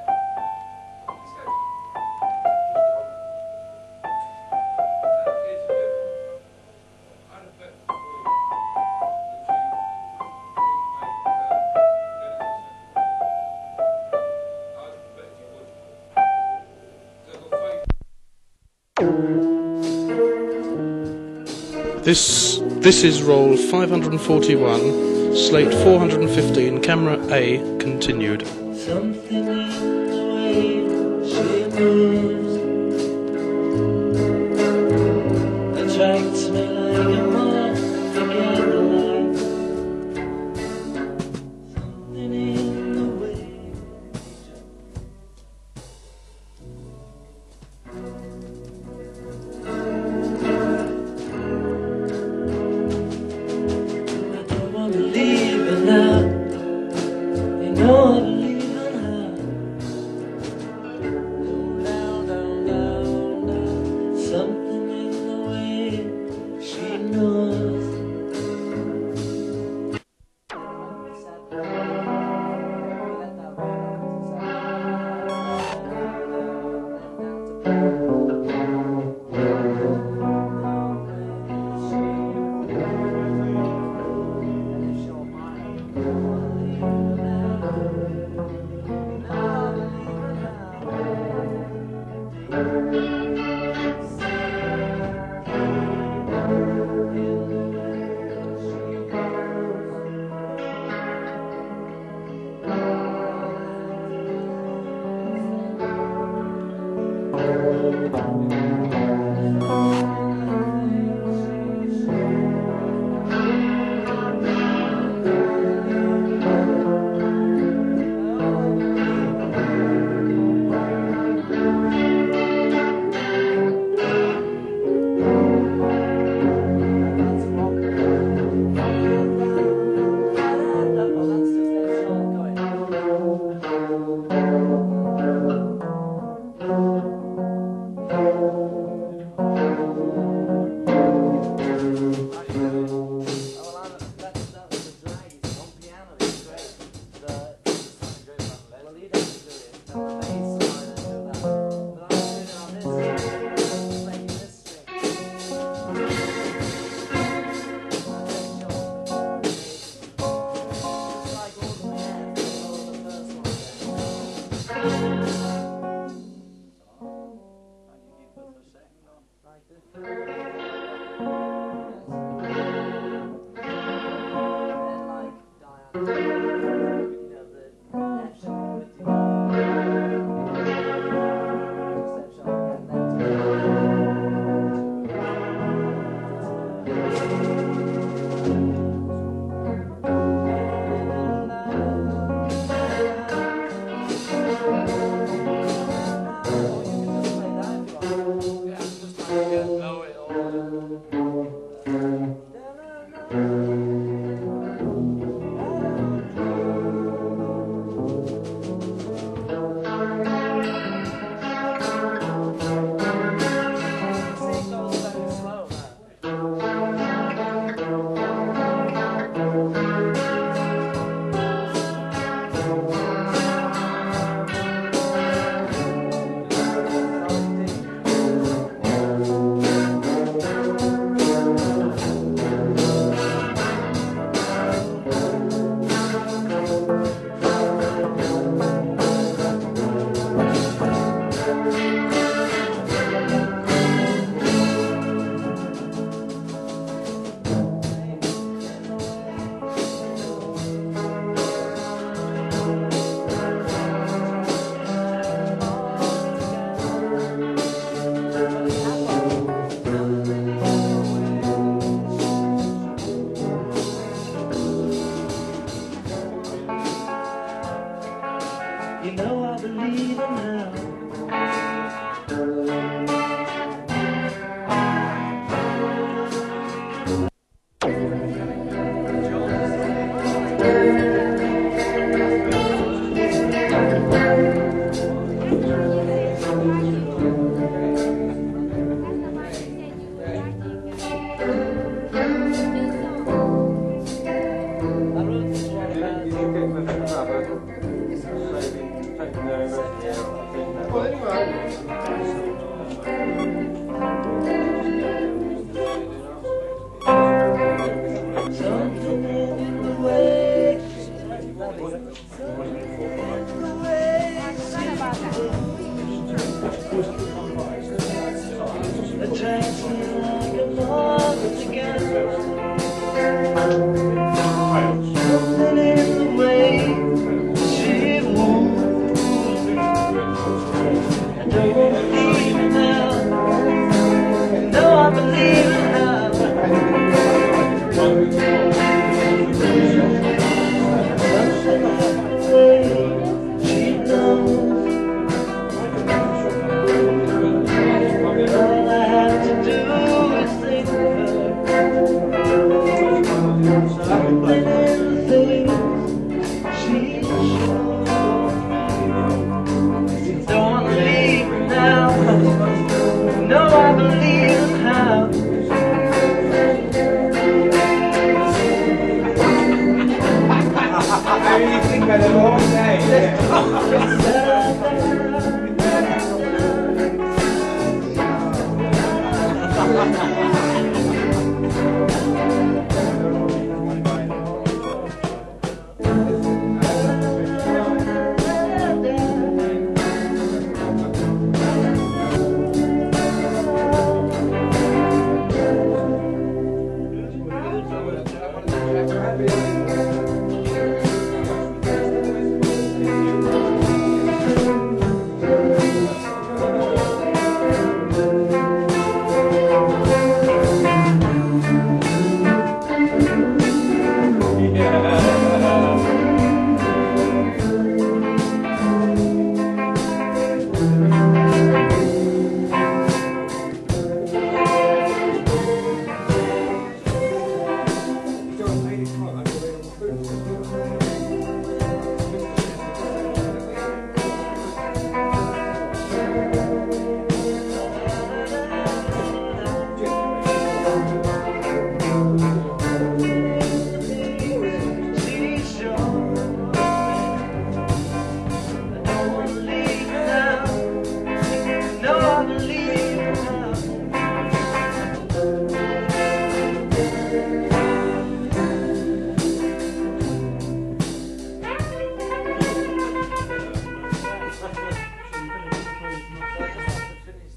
This this is roll five hundred forty-one, slate four hundred fifteen, camera A, continued. Something in the way she moves attracts me like a moth to candlelight. Something in the way. I don't want to leave her now. You know I believe in her. No doubt,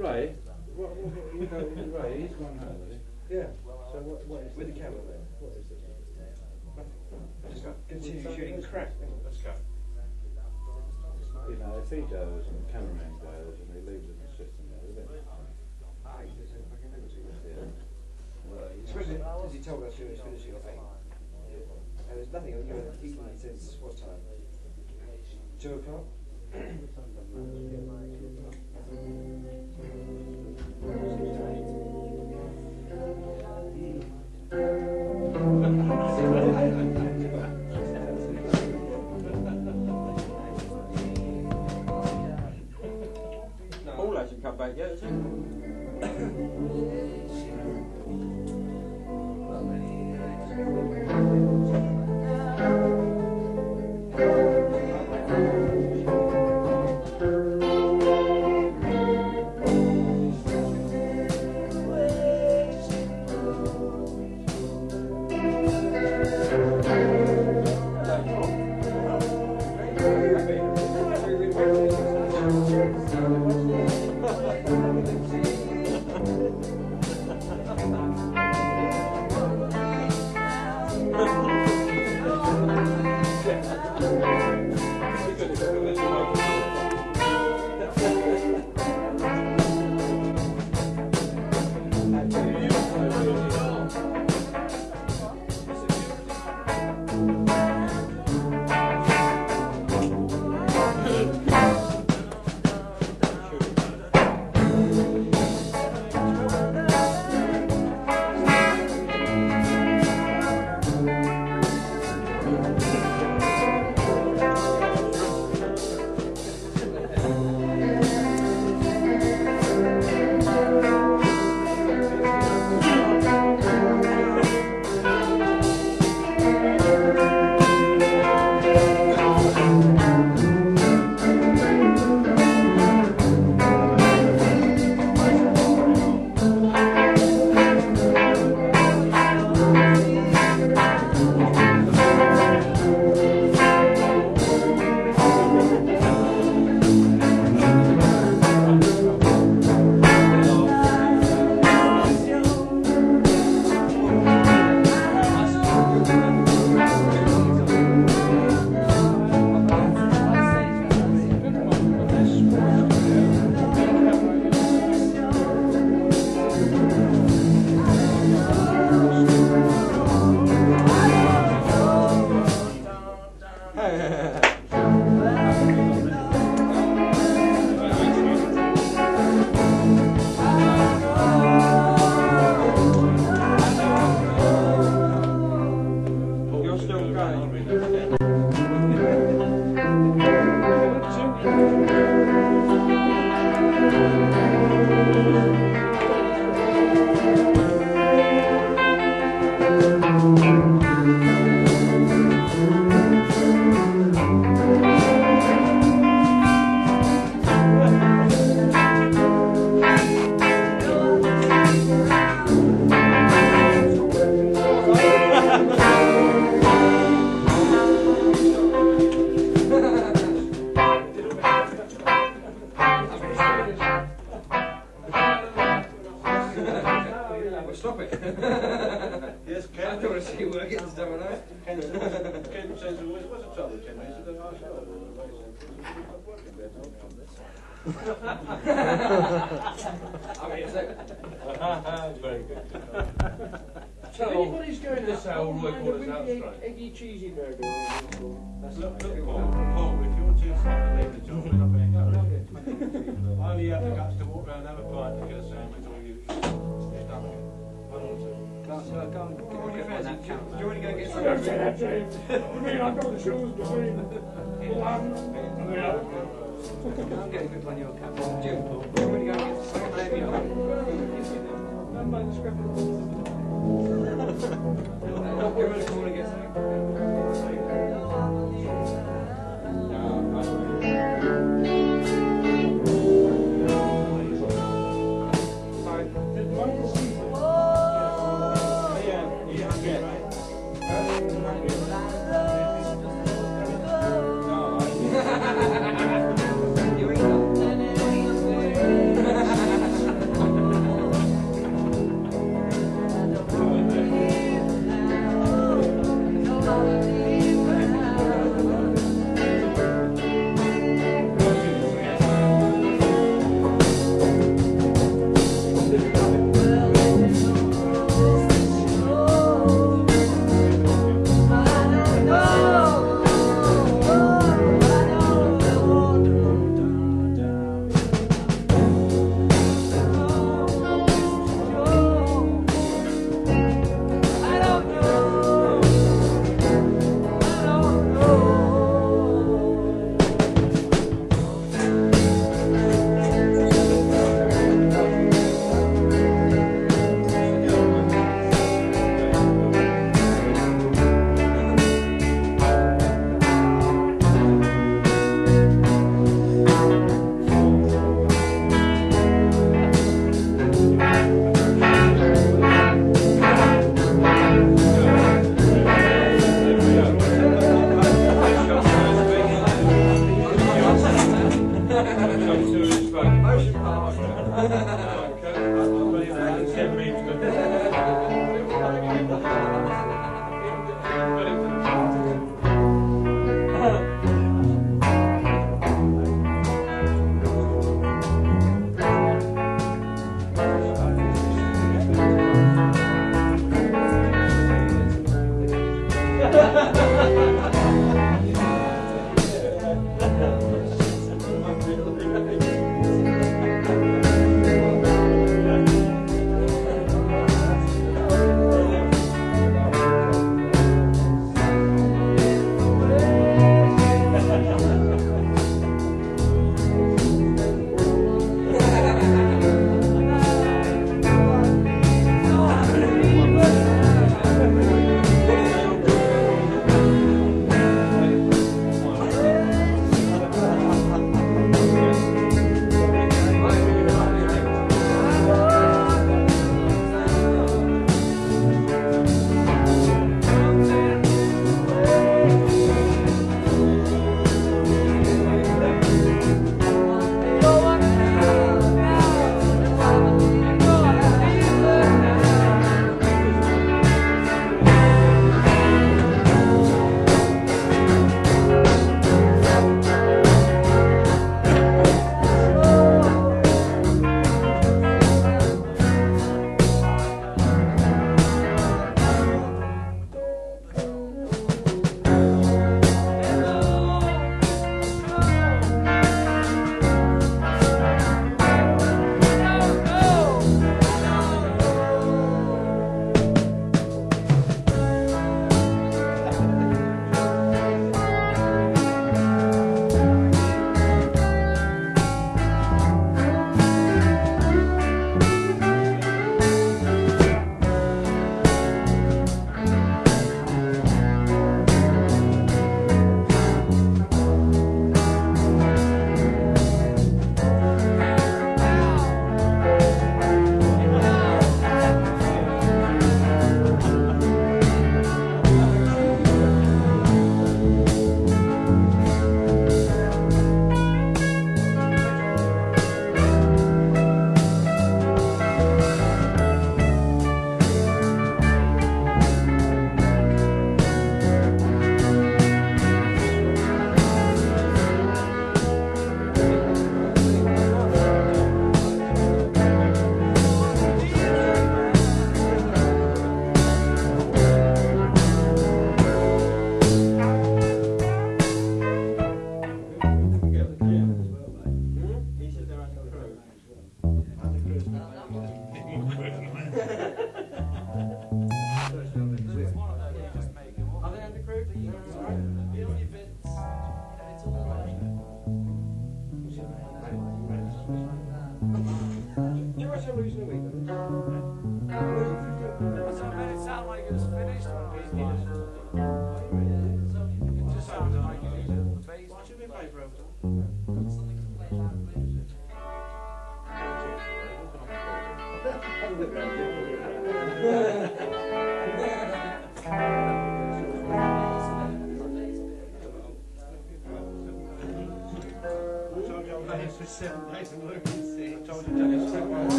Ray, what, what, what, you know, Ray, he's gone home, has he? Yeah. So what, what is with the camera there? What is it? Just continue shooting crack. Let's go. You know, if he goes and the cameraman goes and he leaves it sitting there, isn't it? Ah, he's just fucking liberty. Yeah. Especially as he told us he was finishing at eight. And there's nothing on you eating since what time? Two o'clock? Paul hasn't come back yet, has he? Very good. So anybody's going to say all the quarters out straight. Eggy cheesy burger. Look, look, Paul, Paul, if you're too far to leave the job, we're not going to go. I only have the guts to walk around, have a pint, and get a sandwich, or you just done it. One or two. Go on, go on, go on, get that count. Do you want to go get some? Don't say that, James. I mean, I've got the shoes between one and the other. I'm getting good on your cap. Jim, do you want to go and get some? Maybe I'll. I'm by the scrap of the Don't give us a call and get something.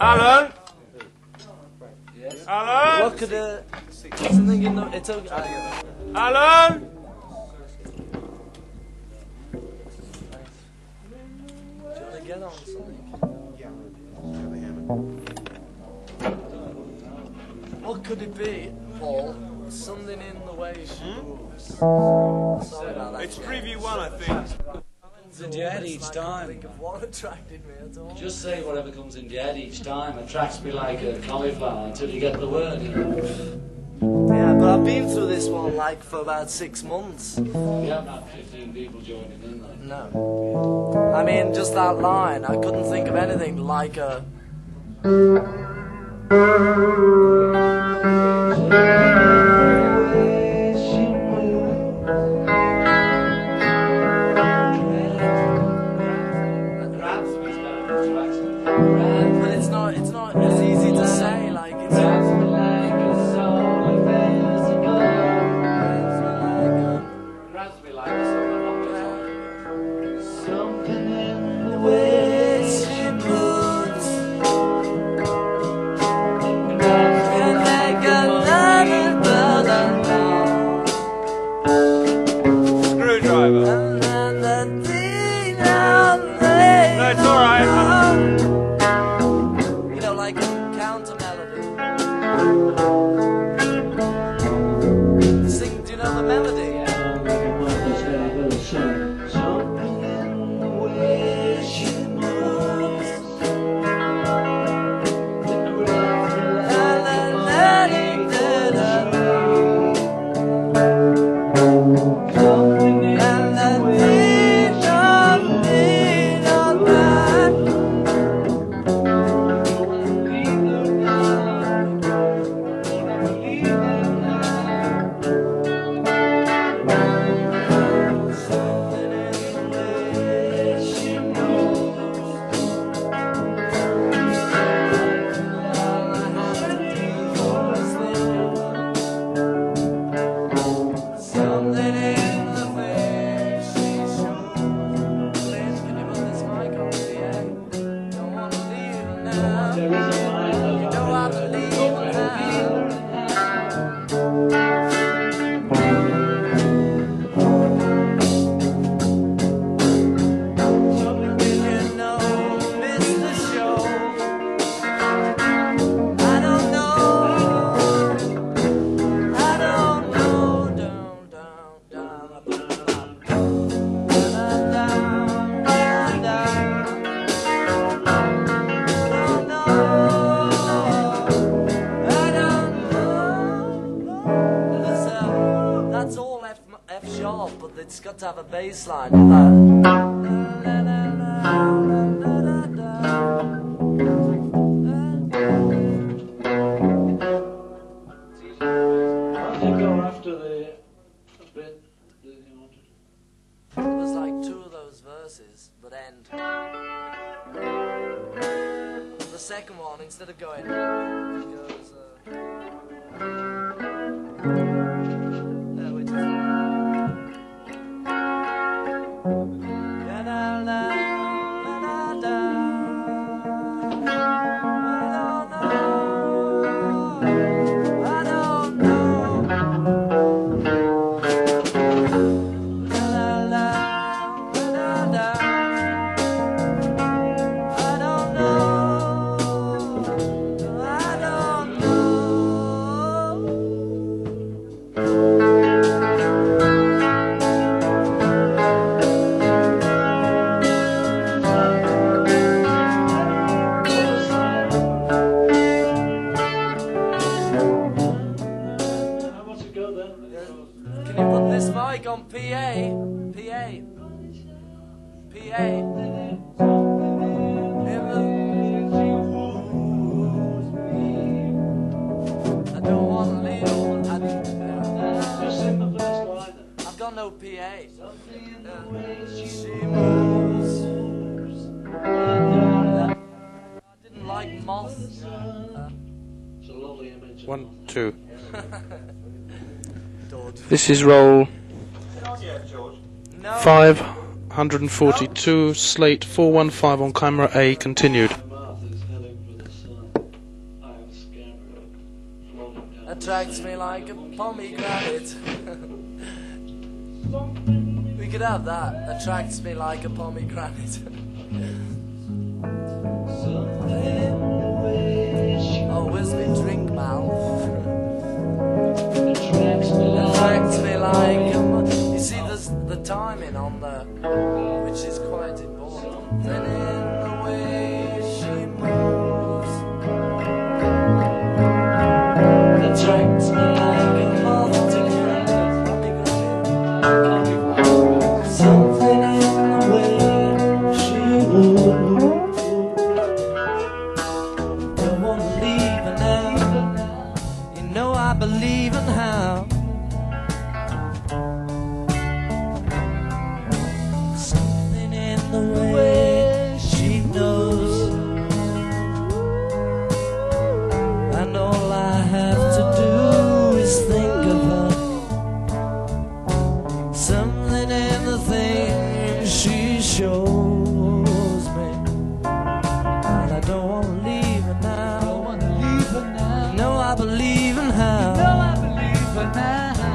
Alan? Yes. Alan? Look at the something in the. It's okay. Uh, yeah. Alan? Do you want to get on something? What could it be, Paul? Something in the way she moves. Sorry about that. It's preview one, I think. Comes into your head each time. Think of what attracted me at all. Just say whatever comes into your head each time. Attracts me like a cauliflower until you get the word. You know? Yeah, but I've been through this one like for about six months. You haven't had fifteen people joining in, though. No. I mean, just that line. I couldn't think of anything like a. But it's not. It's not as easy to say. Like it's. Something in the way she moves can make a lot of Screwdriver. No, it's alright. You know, like a counter melody. Sing, do you know the melody? Something in the way she moves. It's got to have a bass line in Go after the bit that you wanted. There's like two of those verses that end. The second one, instead of going, it goes. Uh, there we go. On P A, P A, P A. I don't want to leave. I, Just sing the first line. I've got no P A. Uh, she moves. I didn't like moth. Uh, It's a lovely image. One, two. This is roll no. five hundred forty-two, slate four one five on camera A, continued. Martha's heading for the Attracts me like a pomegranate. We could have that. Attracts me like a pomegranate. Oh, where's my drink mouth? Attracts me like a mo- You see there's the timing on the, which is quite important. Then in the way she moves, attracts me like a moth to pomegranate. Something in the way she moves. Don't wanna leave her now. You know I believe in how. Something in the way she knows. And all I have to do is think of her. Something in the things she shows me. And I don't wanna leave her now. Don't wanna leave her now. No, I believe in how. No, I believe in how.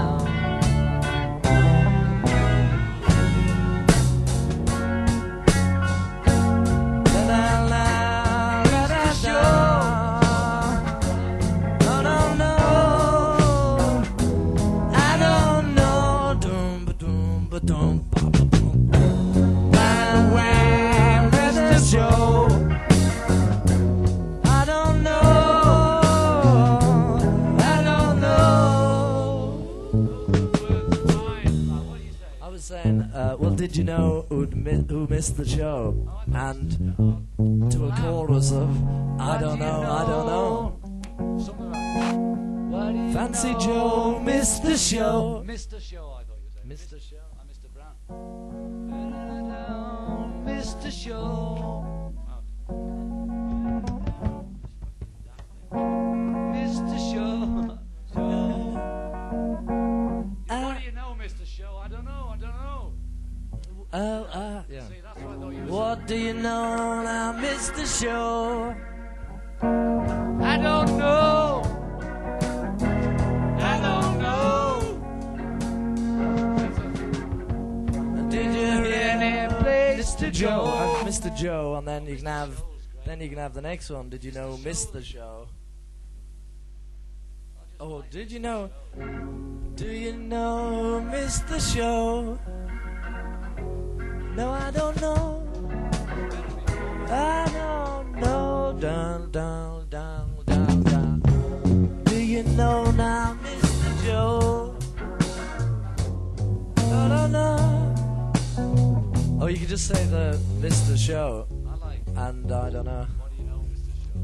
Uh, well, did you know who'd mi- who missed the show? And to a chorus of I don't know, I don't know. Fancy Joe missed the show. Mister Show, I thought you said. Mister Show. I'm Mister Brown. Mister Show. Mister Show. What do you know, Mister Show? I don't know, I don't know. Oh, uh, yeah. See, that's what I thought you were What do you know now, Mister Show? I don't know. I don't know. Did you hear any place Mister Joe? Uh, Mister Joe, and then you can have, then you can have the next one. Did you know Mister Show? Oh, did you know? Do you know Mister Show? No, I don't know. I don't know. Down, down, down, down, down. Do you know now, Mister Joe? I don't know. Oh, you could just say the Mister Show. I like. And I don't know. What do you know, Mister Show?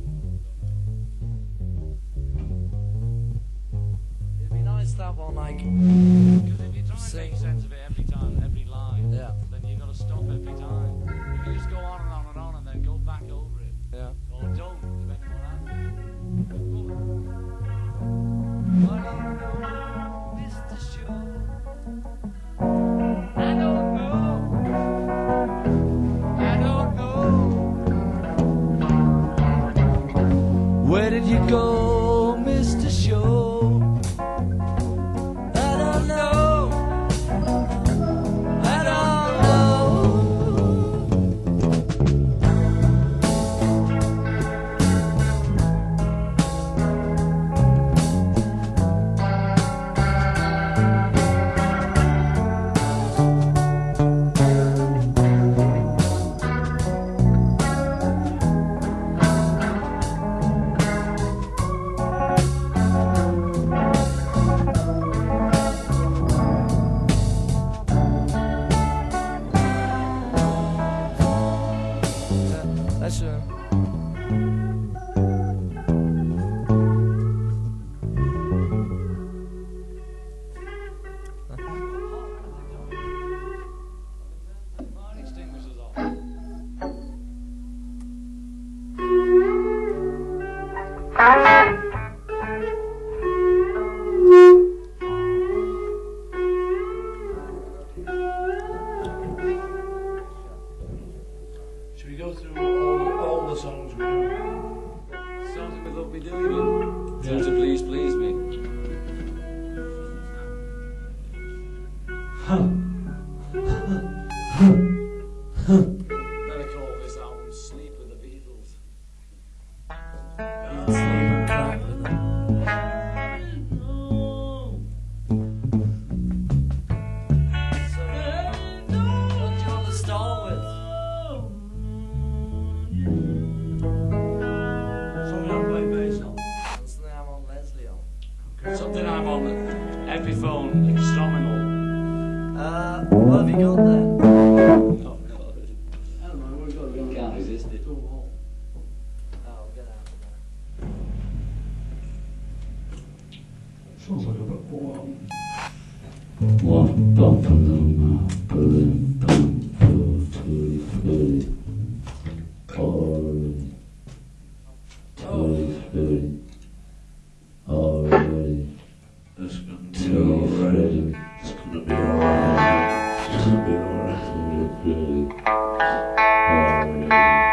It'd be nice to have one like. Because if you try and Sing. make sense of it every time, every line, Yeah. then you got to stop every time. If you just go on and on and on and then go back over it, Yeah. or don't, depending on what happens. What do you know, Mister Show? I don't know. I don't know. Where did you go, Mister Show? I don't know. I don't know. doing it. Do to please, please me. Better call this album Sleep with the Beatles. Something I'm on Epiphone, Extrominal. Uh, what have you got then? No, no. I don't know, we've got to go. Can't resist it. Oh, get out of there. Sounds like a bit warm. One bump of them, boom, boom, boom, boom, boom. Already, already, already. It's gonna be already. It's gonna be alright. It's gonna be alright. Already, already.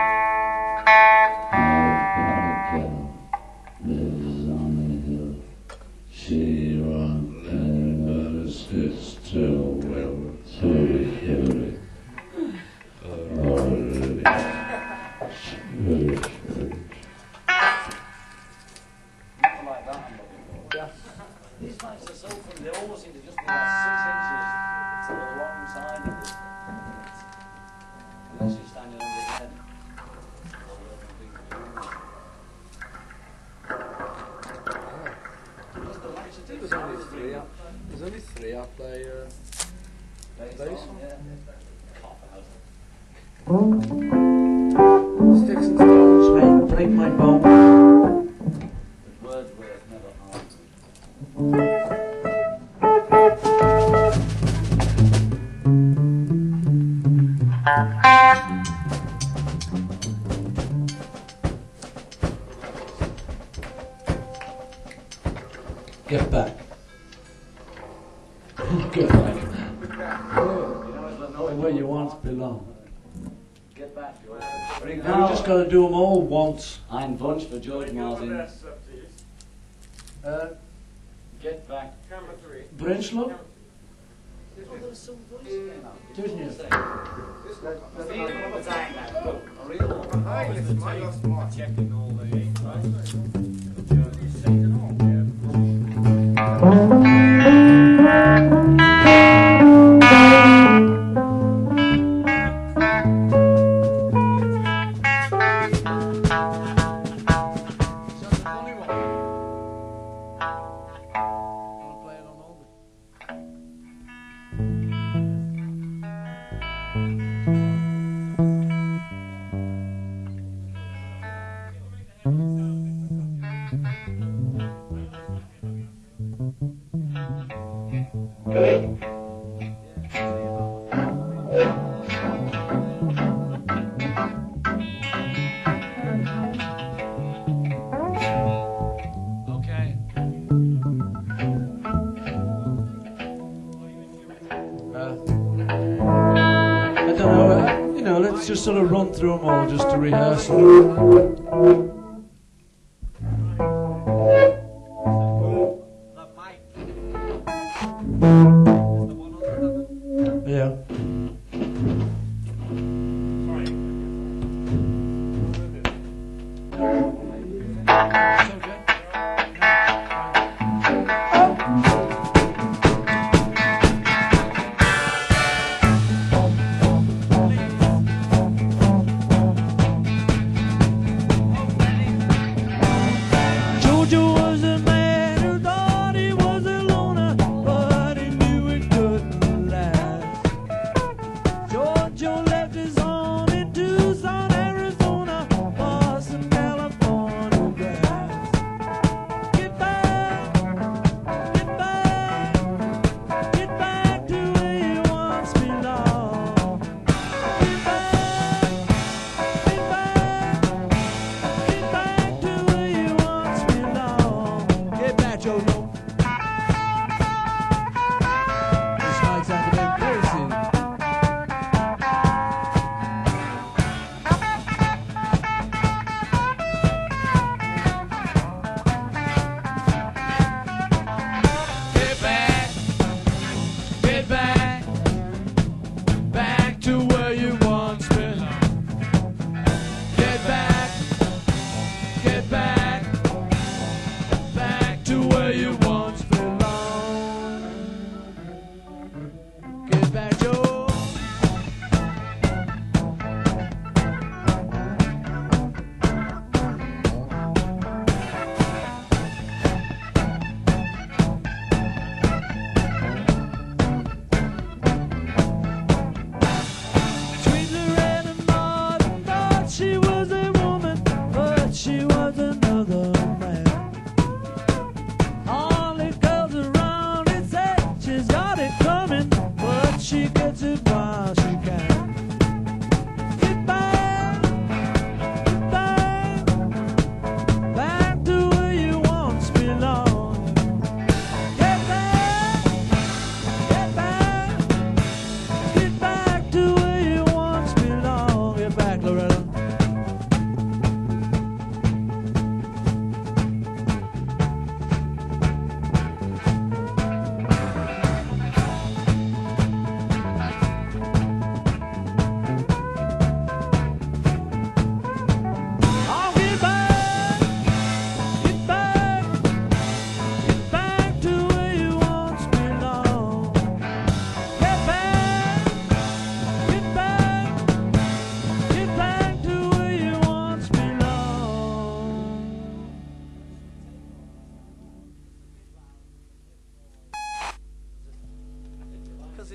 My gal lives on the hill. She runs and but sits still. Well, sorry, Harry. Already. Sure, sure. Nothing like that I'm looking for. These lights are so funny, they almost seem to just be like six inches to the wrong side of it. Unless you're standing under the bed. Because the lights are too There's only three up. There's only three up there. Uh, Bass bass on, on. yeah. Cop out. Sticks and stones may break my bone. But Wordsworth never harmed. Get back. Get back. You know, it's like no Where you once belong. Get back, George. We just got to do them all once. Ein Wunsch for George Martin. Uh, Get back. Camera three. Brenchlow? Oh, there was some voice came out. Didn't you? This Feel it all the time now. Look, a real one. Hi, this is my last mark. Checking all the right. Okay. Uh, I don't know. Uh, you know, let's just sort of run through them all just to rehearse them. Yeah. It's okay.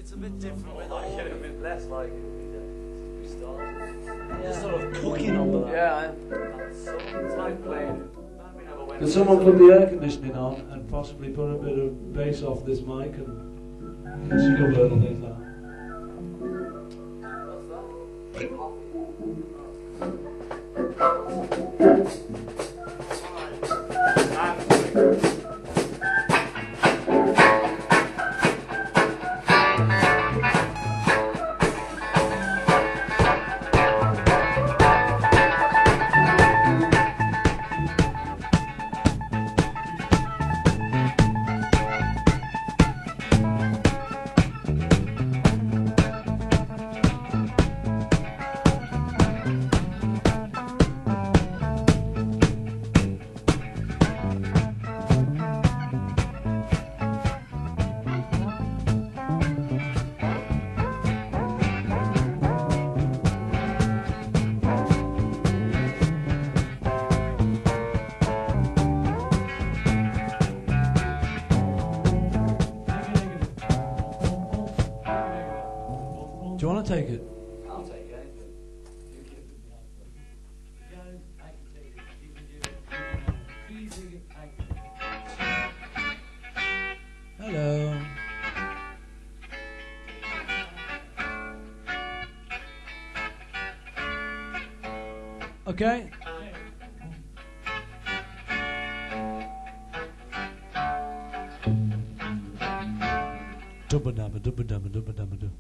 it's a bit different with like Get a bit less like we started. Just sort of cooking under that. Yeah, it's like playing. Could someone put the air conditioning on and possibly put a bit of bass off this mic and scrub underneath that? Do you want to take it? I'll take anything. Hello. Okay. Dubba dabba dubba dabba dubba dabba doo.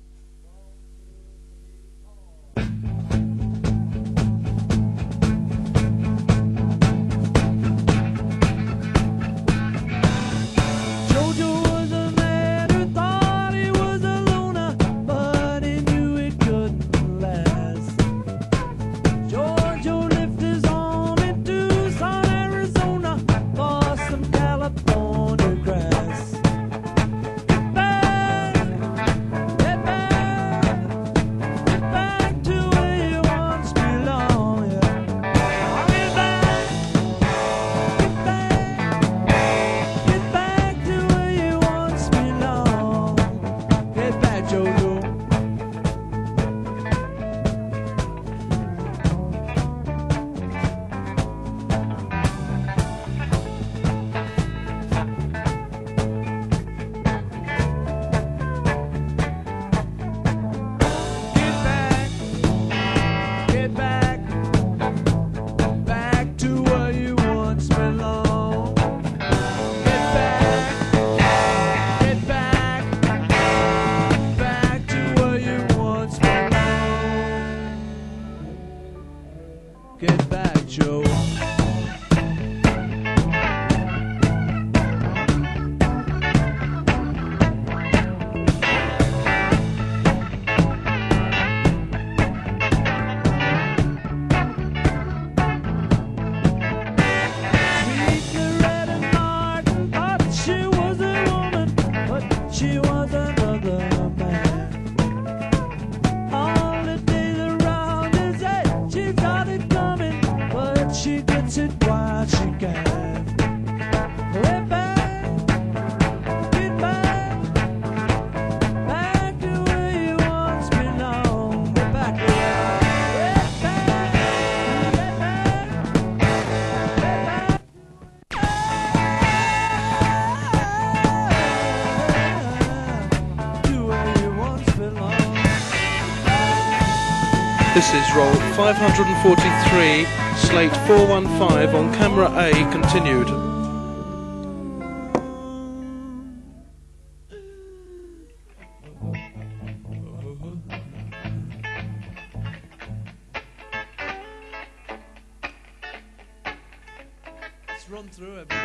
Get back, Joe. She was another man. All the days around his head, she got it coming, but she gets it while she can. Get back, get back, back to where you once belonged. Get back, get back, get back, get back. This is roll five hundred forty-three, slate four one five on camera A, continued. Let's run through it.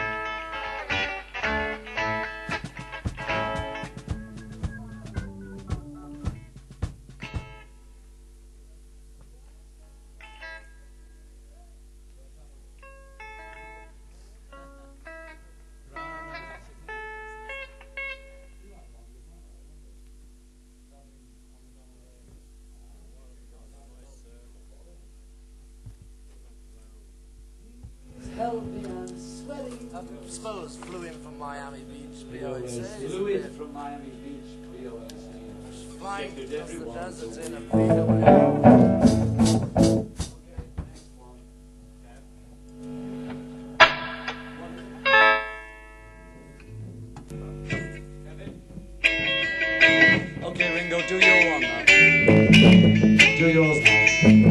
I suppose flew in from Miami Beach, B O A C. Flew in from Miami Beach, B O A C. flying across the desert in a fadeaway. Okay, Ringo, do your one now. Do yours now.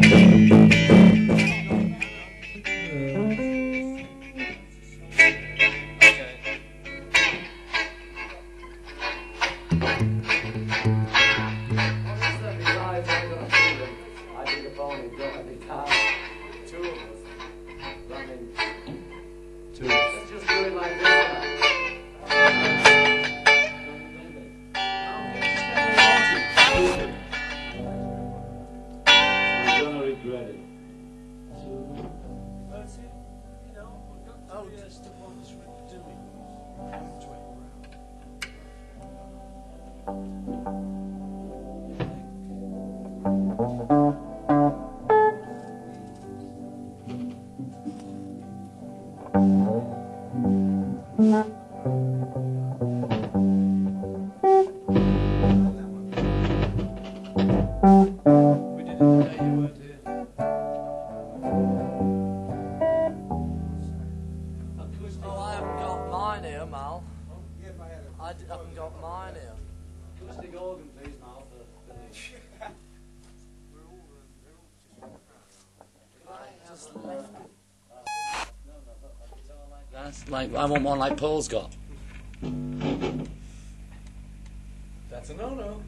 Like, I want one like Paul's got. That's a no-no.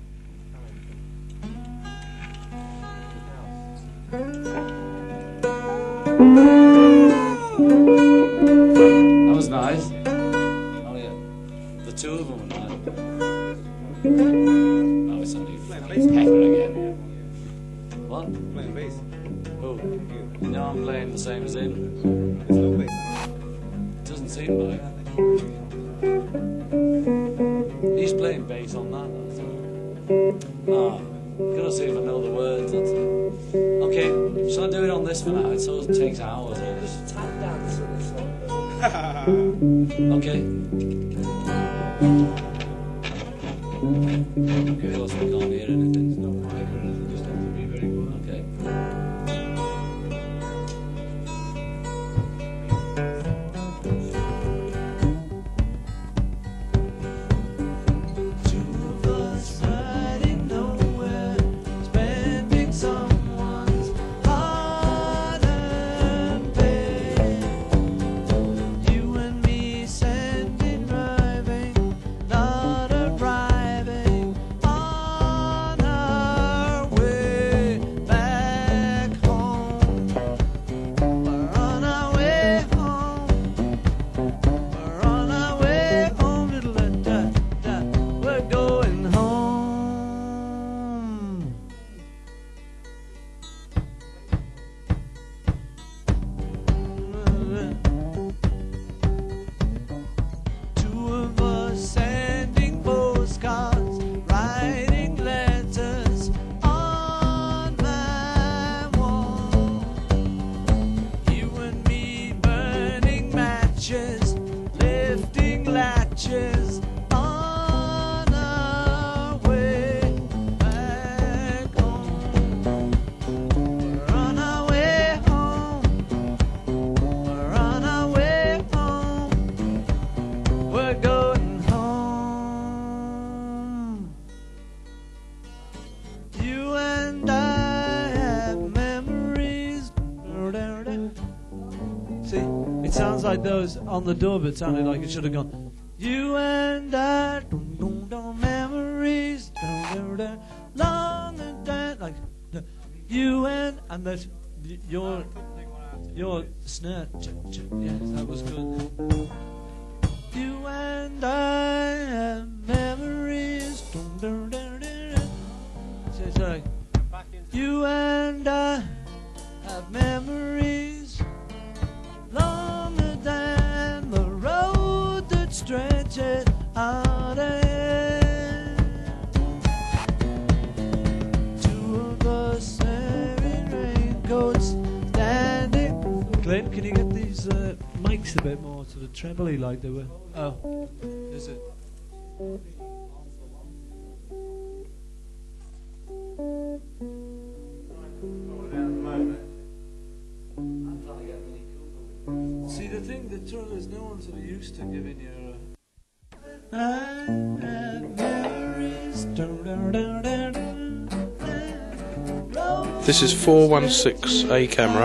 That was nice. Oh yeah, the two of them were nice. Oh, it's only Pepper again. What? Playing bass. Who? No, I'm playing the same as him. There's no bass. Doesn't seem like. He's playing bass on that. Ah, gotta see if I know the words. That's it. Okay, shall I do it on this for now? It sort of takes hours. Just tap dance to this one. Okay. Of course, we can't hear anything. No mic or anything, just have to be very good. Okay. Like those on the dub, it sounded like it should have gone. You and I, dum, dum, dum, memories, dum, dum, dum, long and dan-" like the, you and and that your your snare, ch- ch- yes, that was good. You and I have memories, dum, dum, dum, dum, dum. So it's like you and I have memories. Longer than the road that stretches out ahead. Two of us wearing raincoats standing. Glenn, can you get these uh, mics a bit more sort of trebly like they were? Oh, is it? See, the thing, the trouble is, no one's sort of used to giving you a. I have memories. This is four one six A camera.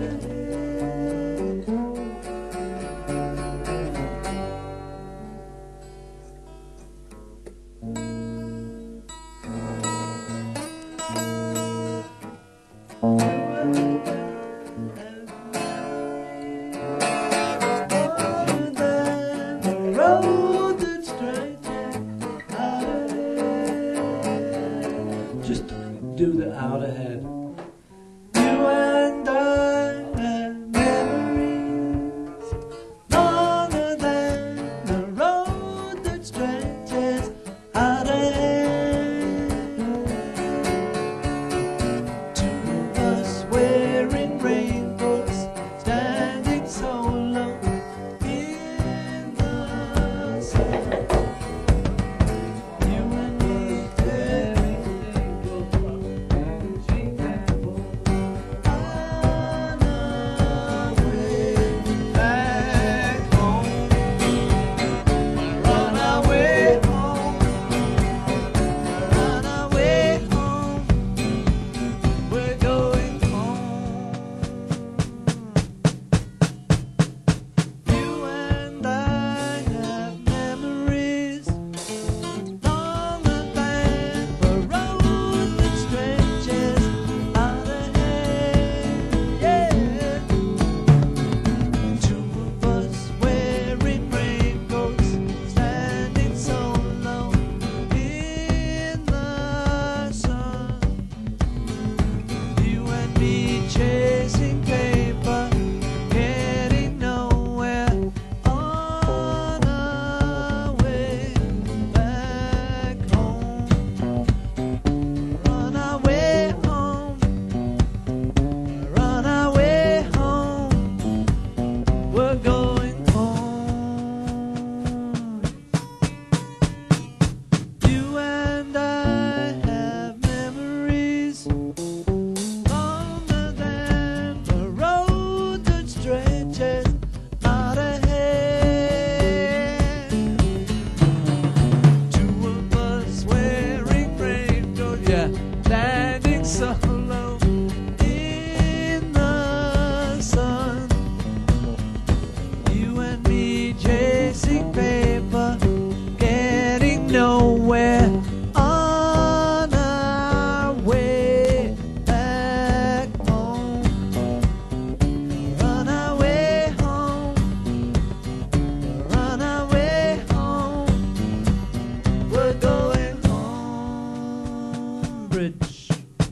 Just do the out ahead. You and I have memories longer than the road that stretches out ahead. Two of us wearing rainbows, standing solo in the sun. You and me wearing rainbows, changing rainbows. Chasing paper, getting nowhere on our way back home. Run our way home, run our way home. We're going home. You and I have memories longer than the road that stretches out ahead. Two of us wearing raincoats, yeah, standing solo in the sun. You and me chasing paper, getting nowhere on our way back home. Run our way home, run our way home. We're going home, Bridge.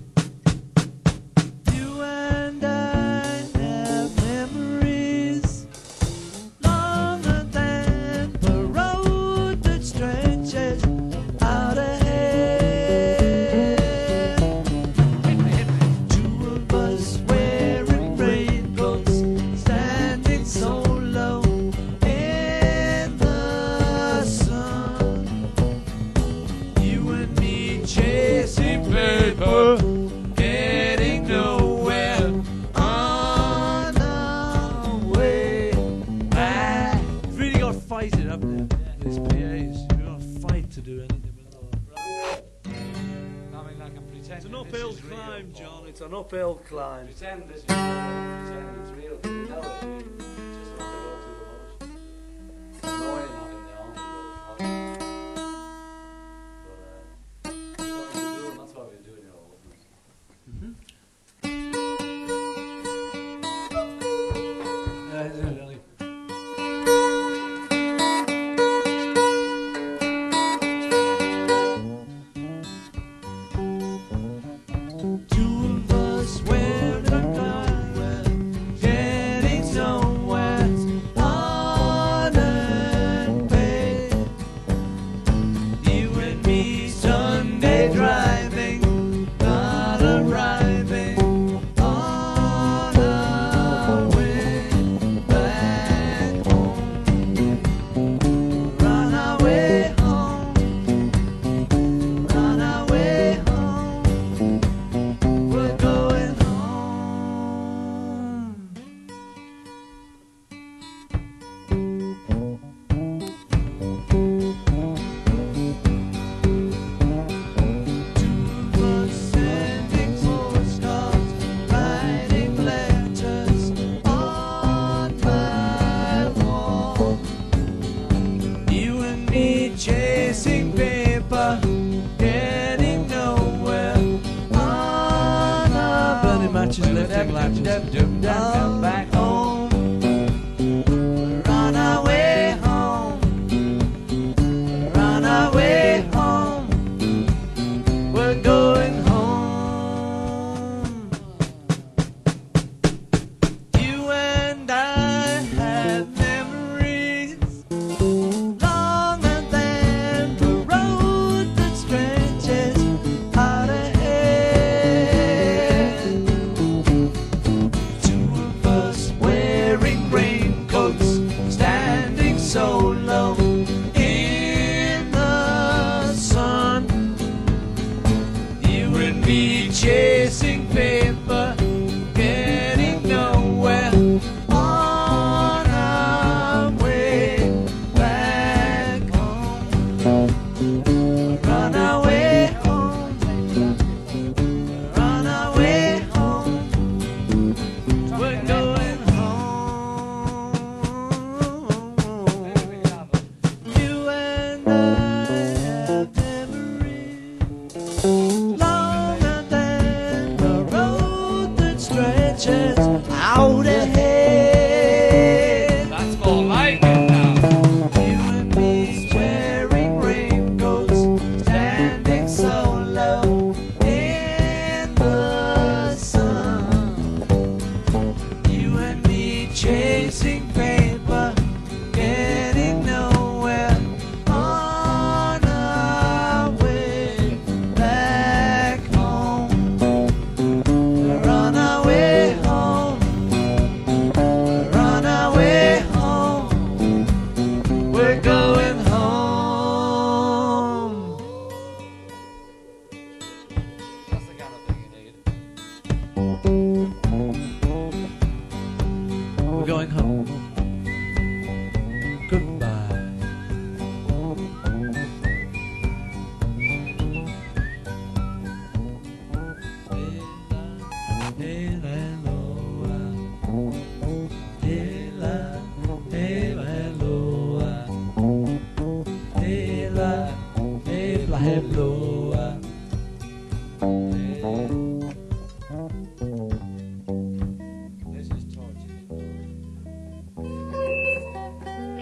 You and I have memories longer than the road that stretches out ahead. Two of us wearing rainbows, standing solo in the sun. You and me chasing paper, getting nowhere on our way back. You've really got to fight it, haven't you? These P As, you've got to fight to do anything with them. I mean, I can pretend. It's an this uphill is real, climb, Paul. John. It's an uphill climb. Pretend this is real. Pretend it's real. 'Cause you know it. You just have to go through the motion. I know you're not in the army, but but uh, that's what you're doing. That's why we're doing it all, isn't it? Yeah, it's really- Two of us wearing a getting nowhere.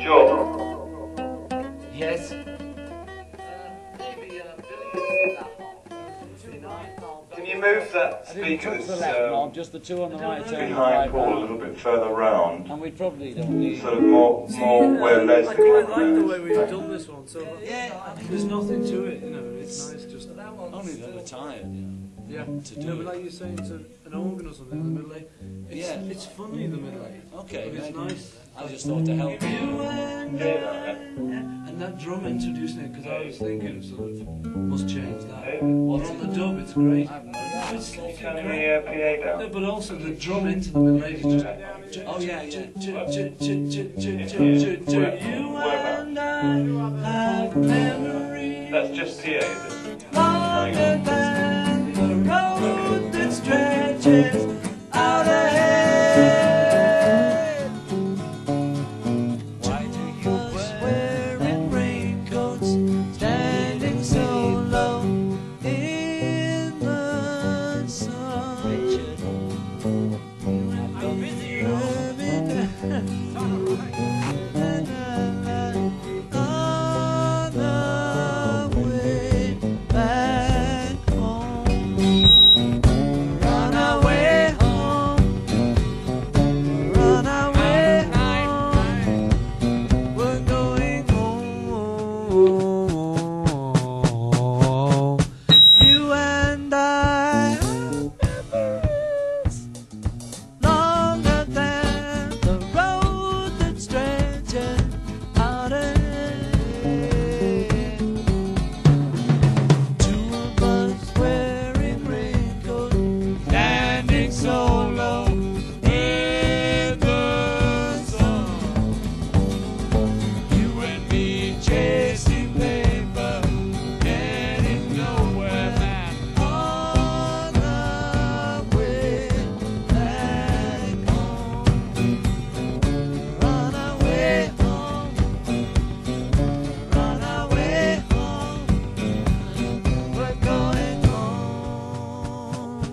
Sure. Yes. Can you move that I didn't speaker touch the that's left um, knob, just the two on the right turn behind right Paul a round. little bit further round? And we probably don't need Sort of more, more where Les I the quite like the cameraman way is. we've done this one. So yeah, there's nothing to it, you know. It's nice just only that we're tired, you know. yeah. To do No, but it. like you're saying to an organ or something in the middle eight. It's, Yeah. it's funny in the middle eight. Okay, But it's maybe. nice. I just thought to help you. And that drum introducing it, because I was thinking of sort of must change that. But on the dub, it's great. It's Turn the uh, P A down. no, but also the drum into the middle eight is just. Oh, yeah, yeah. You and I have memories That's just P A, is it? longer than the road that stretches out ahead. Why do you wearing raincoats, standing so low in the sun? I'm busy. On the way back home, run away home, run away home. We're going home. You and I have memories longer than the road that stretches out ahead. Two of us wearing raincoats, standing so low in the sun. You and me chasing paper, getting nowhere, man. On the way back home, run away home, run away home. We're going home.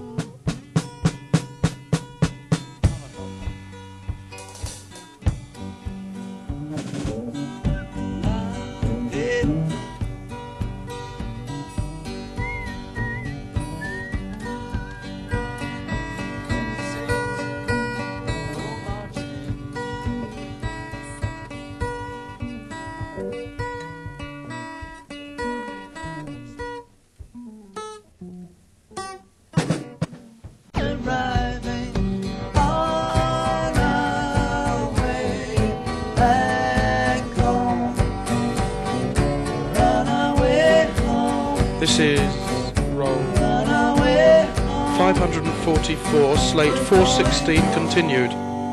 Yeah. Arriving on our way back home. Run away home, This is roll run away home. five hundred forty-four, slate four sixteen continued.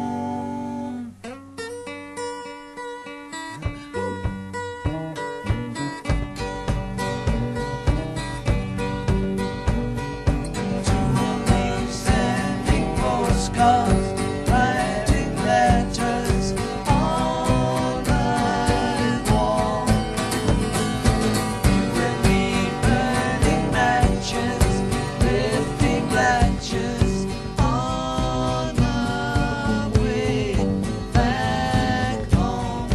Sending postcards, writing letters all night long. You and me burning matches, lifting latches on our way back home.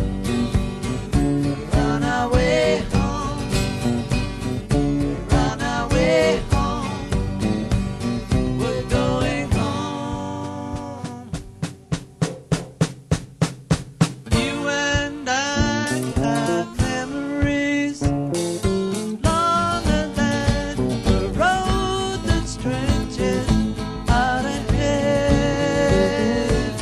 Run away home, run away home. We're going home. You and I have memories longer than the road that stretches out ahead.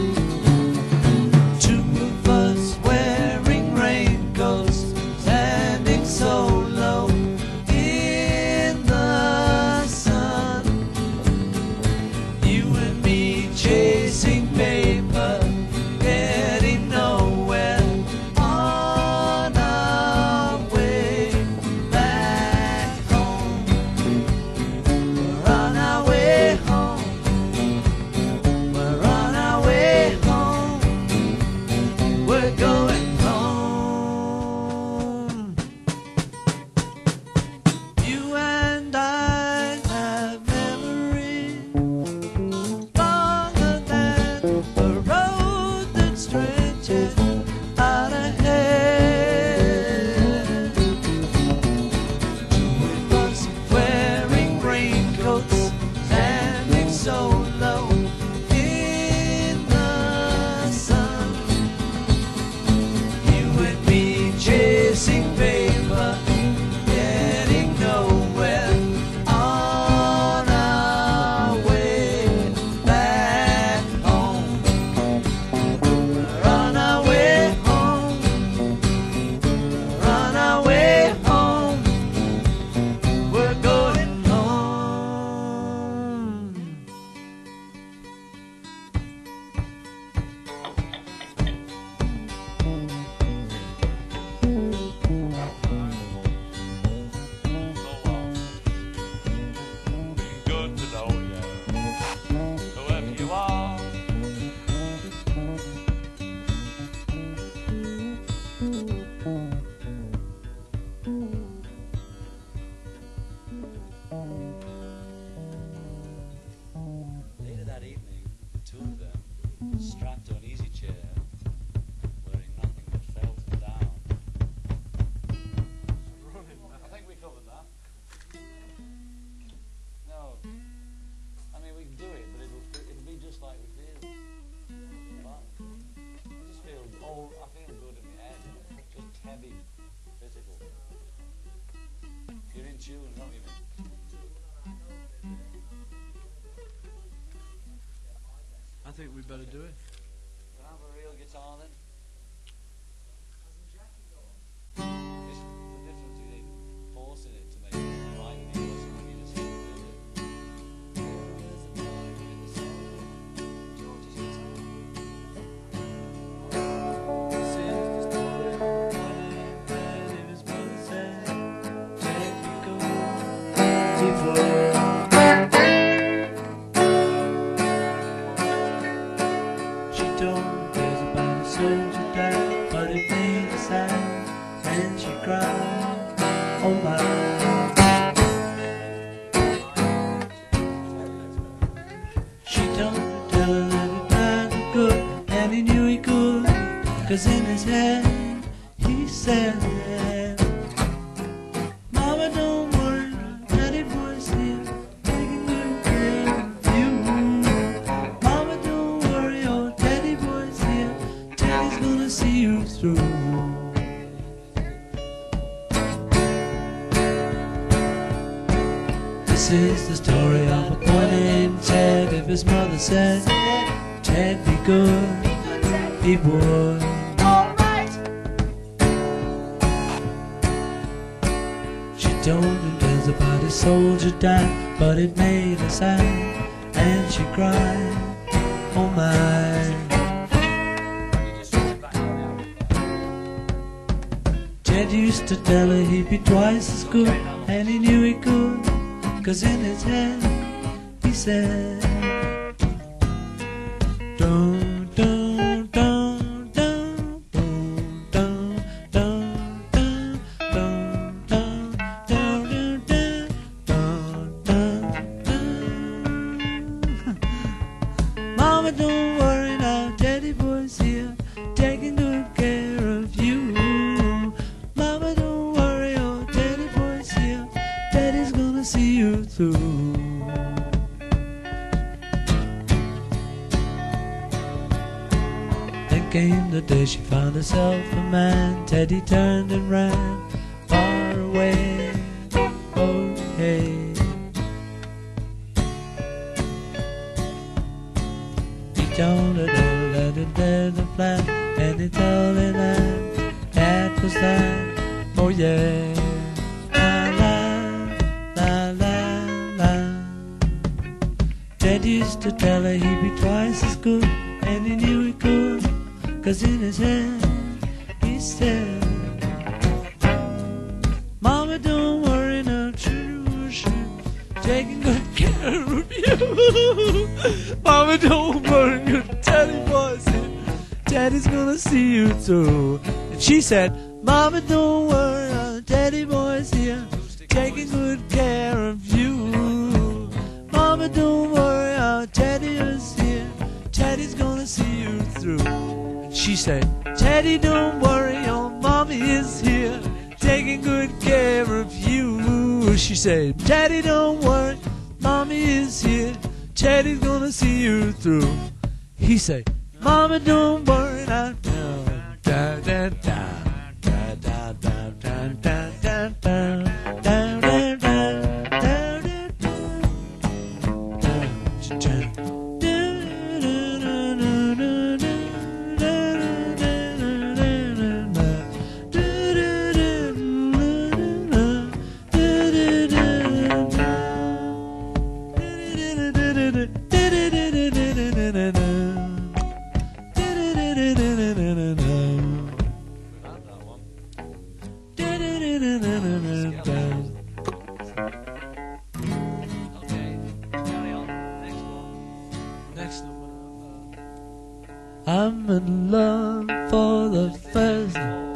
Two of us wearing raincoats, standing so low in the sun. You and me chasing paper, getting nowhere on our way back home. We're on our way home. We're on our way home. We're going home. You and I have memories longer than the road that stretches out think we better do it. Can I have a real guitar then? It's the difference between forcing it to make it right and forcing when you just do it. There's a boy with a soul, George's guitar. This is the story of one man and his mother said, "Take me go before." She told me there's about a soldier died, but it made a sound, and she cried, "Oh my." She told me to tell her that he died good, and he knew he could, 'cause in his head he said, "Mama, don't worry, Daddy boy's here, taking good care of you. Mama, don't worry, oh Daddy boy's here, Daddy's gonna see you through." This is the story of a boy named Ted. If his mother said, "Ted, be good," he would. She told him there's about a soldier died, but it made a sound, and she cried, "Oh my." Ted used to tell her he'd be twice as good, and he knew he could, 'cause in his head he said, "Dun, dun, dun, dun, dun, dun, dun, dun, dun, dun, dun, dun, dun, dun." Mama, don't worry now, Daddy boy's here, taking good care of you. Mama, don't worry, oh Daddy boy's here, Daddy's gonna see you through. Then came the day she found herself a man. Teddy turned and ran far away. Oh hey. He told her don't let it dead the plan, and he told her that that was that. Oh yeah. La la la. Ted used to tell her he'd be twice as good, and he knew he could, 'cause in his head he said, "Mama, don't worry now, true, taking good care of you. Mama, don't worry, your Daddy boy's here, Daddy's gonna see you through." And she said, "Mama, don't worry, our Daddy boy's here, taking good care of you. Mama, don't worry, our Teddy is here, Teddy's gonna see you through." And she said, "Teddy, don't worry, your mommy is here, taking good care of you." She said, "Teddy, don't worry, mommy is here, Teddy's gonna see you through." He said, "Mama, don't worry now." Da, da, da, da, da, da, da, da, da, da. I'm in love for the first time.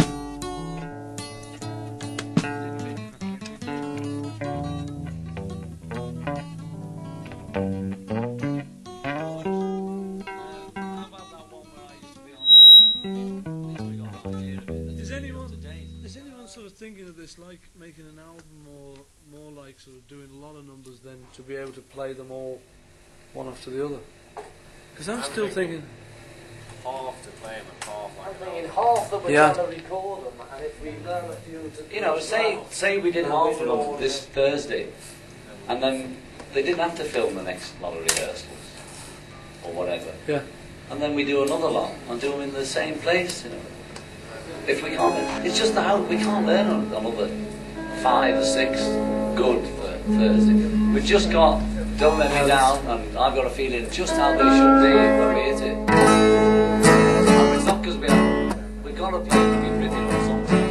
Is anyone, is anyone sort of thinking of this, like making an album, or more like sort of doing a lot of numbers, then to be able to play them all one after the other? Because I'm, I'm still thinking. Half to play them and half like I'm thinking half that we're Yeah. trying to record them, and if we learn a few to... You know, say say we did half of them this Thursday, and then they didn't have to film the next lot of rehearsals. or whatever. Yeah. And then we do another lot and do them in the same place, you know. If we can't, it's just the how we can't learn another five or six good for Thursday. We've just got Don't Let Me Down, and I've got a feeling just how they should be when we hit it. And it's not because we have, we've got to play to be written or something.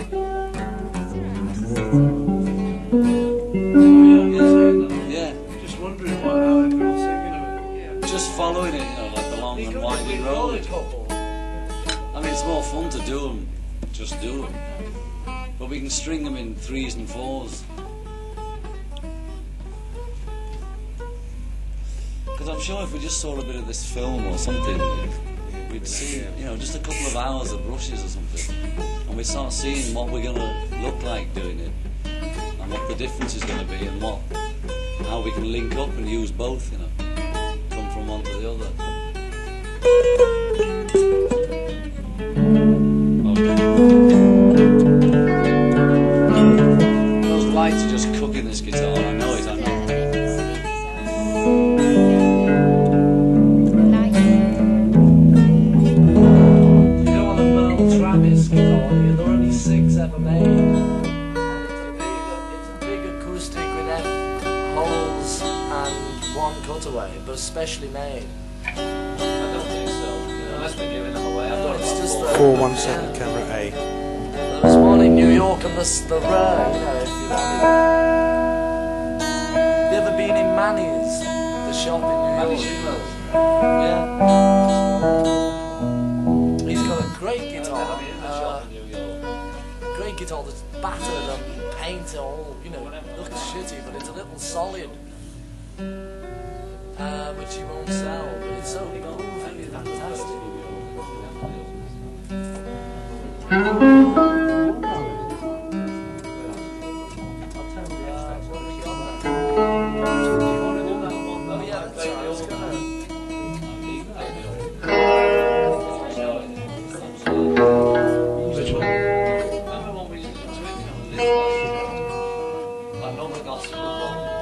Yeah. Just wondering what, how everyone's singing of it. Just following it, you know, like the long and winding road. I mean, it's more fun to do them, just do them. But we can string them in threes and fours. Because I'm sure if we just saw a bit of this film or something, we'd see, you know, just a couple of hours of brushes or something. And we'd start seeing what we're going to look like doing it. And what the difference is going to be and what, how we can link up and use both, you know. Come from one to the other. Those lights are just cooking this guitar, I know it, I know. You don't want a Merle Travis guitar, there are only six ever made. And it's a big, it's a big acoustic with F holes and one cutaway, but specially made. I don't think so, unless we're giving them away. I've got It's just the, four one seven camera A. There was one in New York and the, the rare, you know, if you wanted. Have you ever been in Manny's, the shop in New York? Yeah. He's got a great guitar. Uh, great guitar that's battered and painted all, you know, looks shitty, but it's a little solid. Uh, which he won't sell, but it's so groovy, it's fantastic. Which one? Remember when we used to do it, you know, this one? I know the gospel one.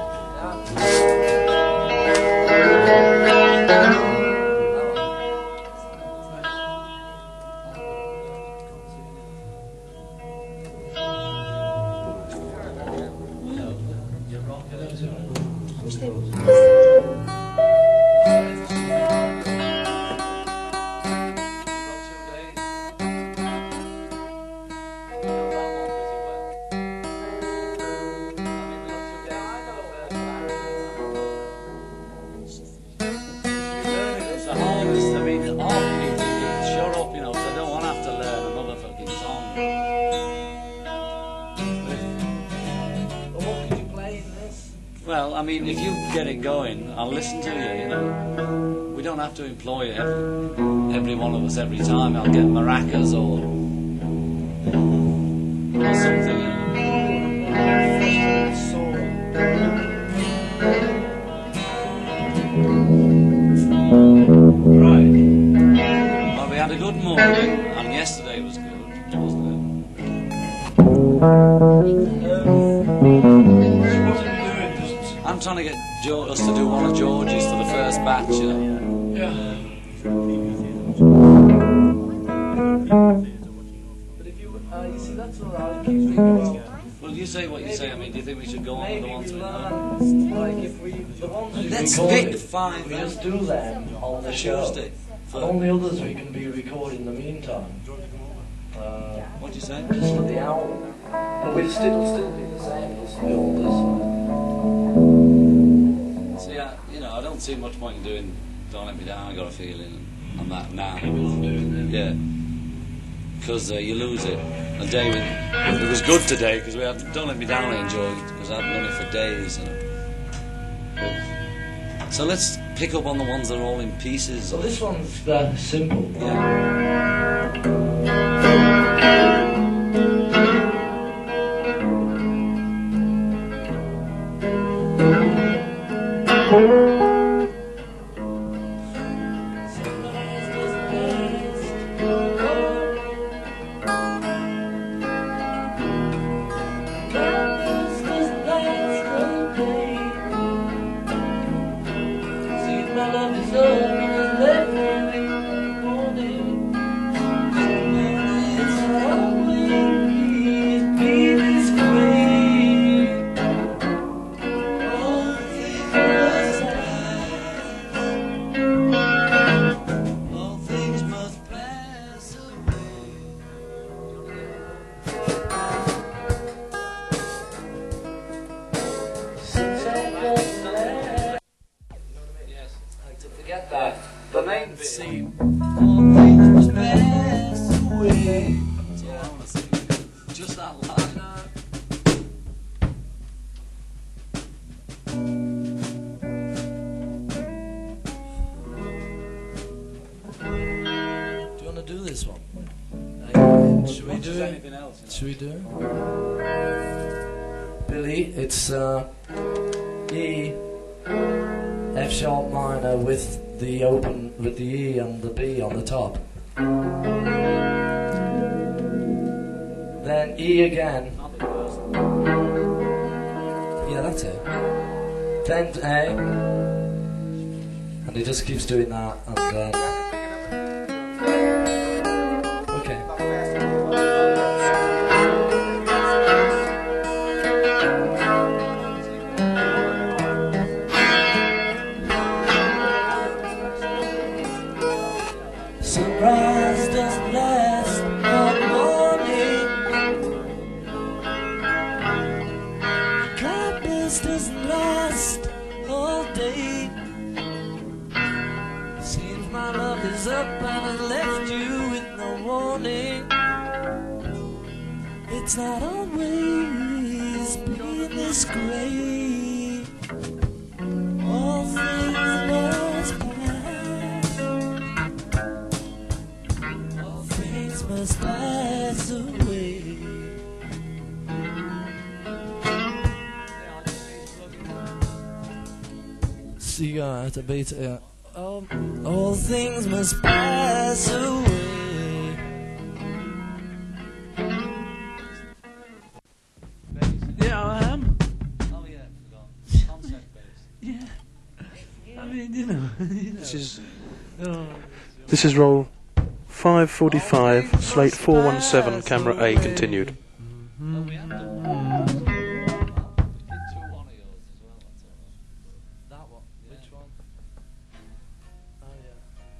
Well, I mean, if you get it going, I'll listen to you, you know. We don't have to employ every, every one of us every time. I'll get maracas or, or something, you know. Right. Well, we had a good morning, and yesterday was good, wasn't it? I'm trying to get jo us to do one of Georgie's for the first batch, you know. Yeah. But if you, uh, you see, that's what I keep thinking about. Well, you say what you say. I mean, do you think we should go on with the ones we know? Like if we, the ones we Let's recorded, pick five. we just do them on the show. Tuesday. And all the others we can be recording in the meantime. Uh, What'd you say? Just for the album. But we'll still, still be the same. We'll still be all this. See, I, you know, I don't see much point in doing Don't Let Me Down. I got a feeling on that now. Yeah. Because uh, you lose it. And David, it was good today because we had Don't Let Me Down. I enjoyed because I hadn't done it for days. You know. So let's pick up on the ones that are all in pieces. So this one's uh, simple. Yeah. See, my love is over. Should we do it? Anything else? Should we do it? Billy, it's uh, E, F sharp minor with the open, with the E and the B on the top. Then E again. Yeah, that's it. Then A. And he just keeps doing that and then. Okay. Sunrise doesn't last all morning. Kindness doesn't last all day. Seems my love is up and I left you with no warning. It's not always been this great. All things must pass. All things must pass away. So you gotta have to beat it. Yeah. Um, all things must pass away. Yeah, I am. Oh yeah, forgot. Concept based. Yeah. I mean, you know. you know. This is Oh. this is roll five forty-five, slate four one seven, camera A continued. Oh, we have done one. We did two one of yours as well. That's all right. That one. Yeah. Which one? Oh yeah.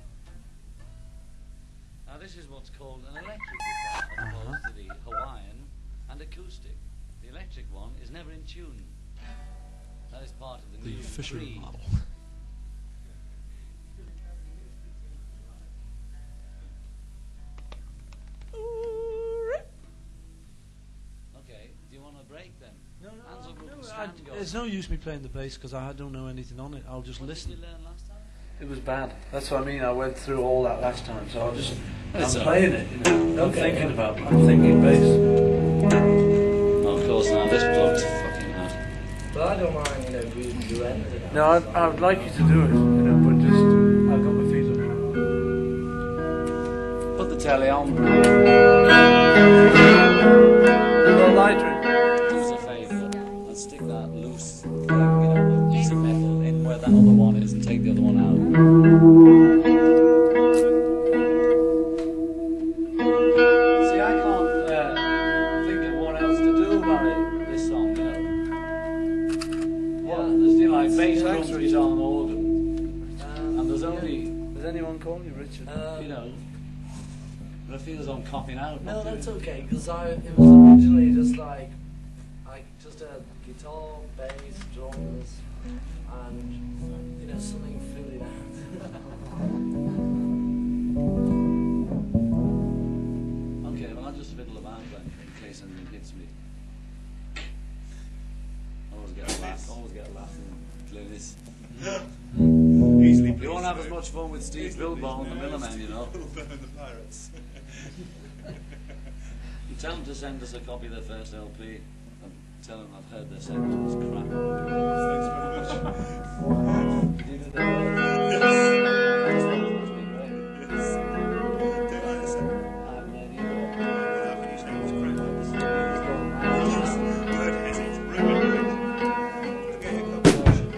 Now this is what's called an electric guitar, as opposed to the Hawaiian and acoustic. The electric one is never in tune. That is part of the, The new Fisher breed. model. Okay, do you want a break then? No, no, Hands up, no, up, I, stand, go. there's no use me playing the bass because I don't know anything on it. I'll just What listen. did you learn last time? It was bad. That's what I mean. I went through all that last time, so I'll just. It's I'm all playing it. You know. I'm thinking about. I'm thinking bass. Oh, of course now, this bloke's fucking hard. But I don't mind, you know, we do anything. No, I, I would like you to do it, you know, but just I've got my feet up. Put the telly on. Well, lighter. Do us a favour and stick that loose, uh, you know, piece of metal in where that other one is and take the other one out. See, I can't uh, think of what else to do about it, this song, you know. Well, there's, you know, like bass drums which aren't organ. And there's only, Does anyone call you Richard? you know, but I feel as though I'm copping out. No, not that's doing it. okay, because I it was originally just like, like just a guitar, bass, drums, and you know something filling out. Okay, well I'll just fiddle about then, in case anything hits me. Always get a laugh, always get a laugh in doing this. Easily You won't have as much fun with Steve Bilbao and the Millerman, you know. Burn the pirates. You tell them to send us a copy of their first L P and tell them I've heard their second one was crap. Thanks very much. Did you do that? Yes. Must be great. Yes. Do you like the second one? I haven't heard either. Well, how can you say it was crap? It's got Yes. Word has it. Rumour has it. We'll get you a copy.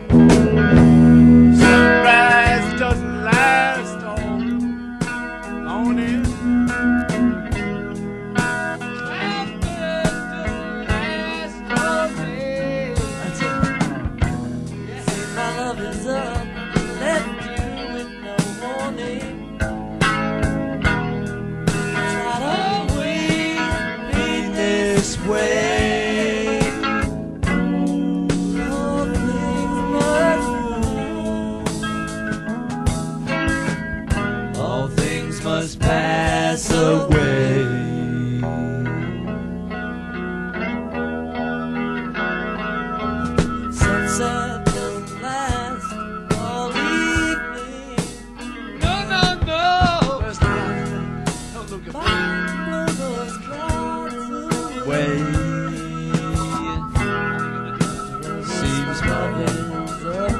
Sunrise doesn't last all morning. See, my love is up, left you with no warning. It's not always been this way. All things must, all things must pass away. Sunset doesn't last all evening. No, no, no. Where's the light? Don't look at me. My brother's way. Seems my days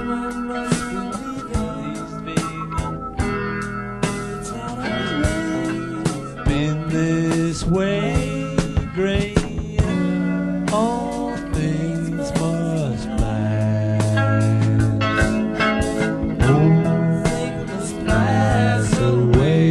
been this way, great. All things must pass. All things must pass away.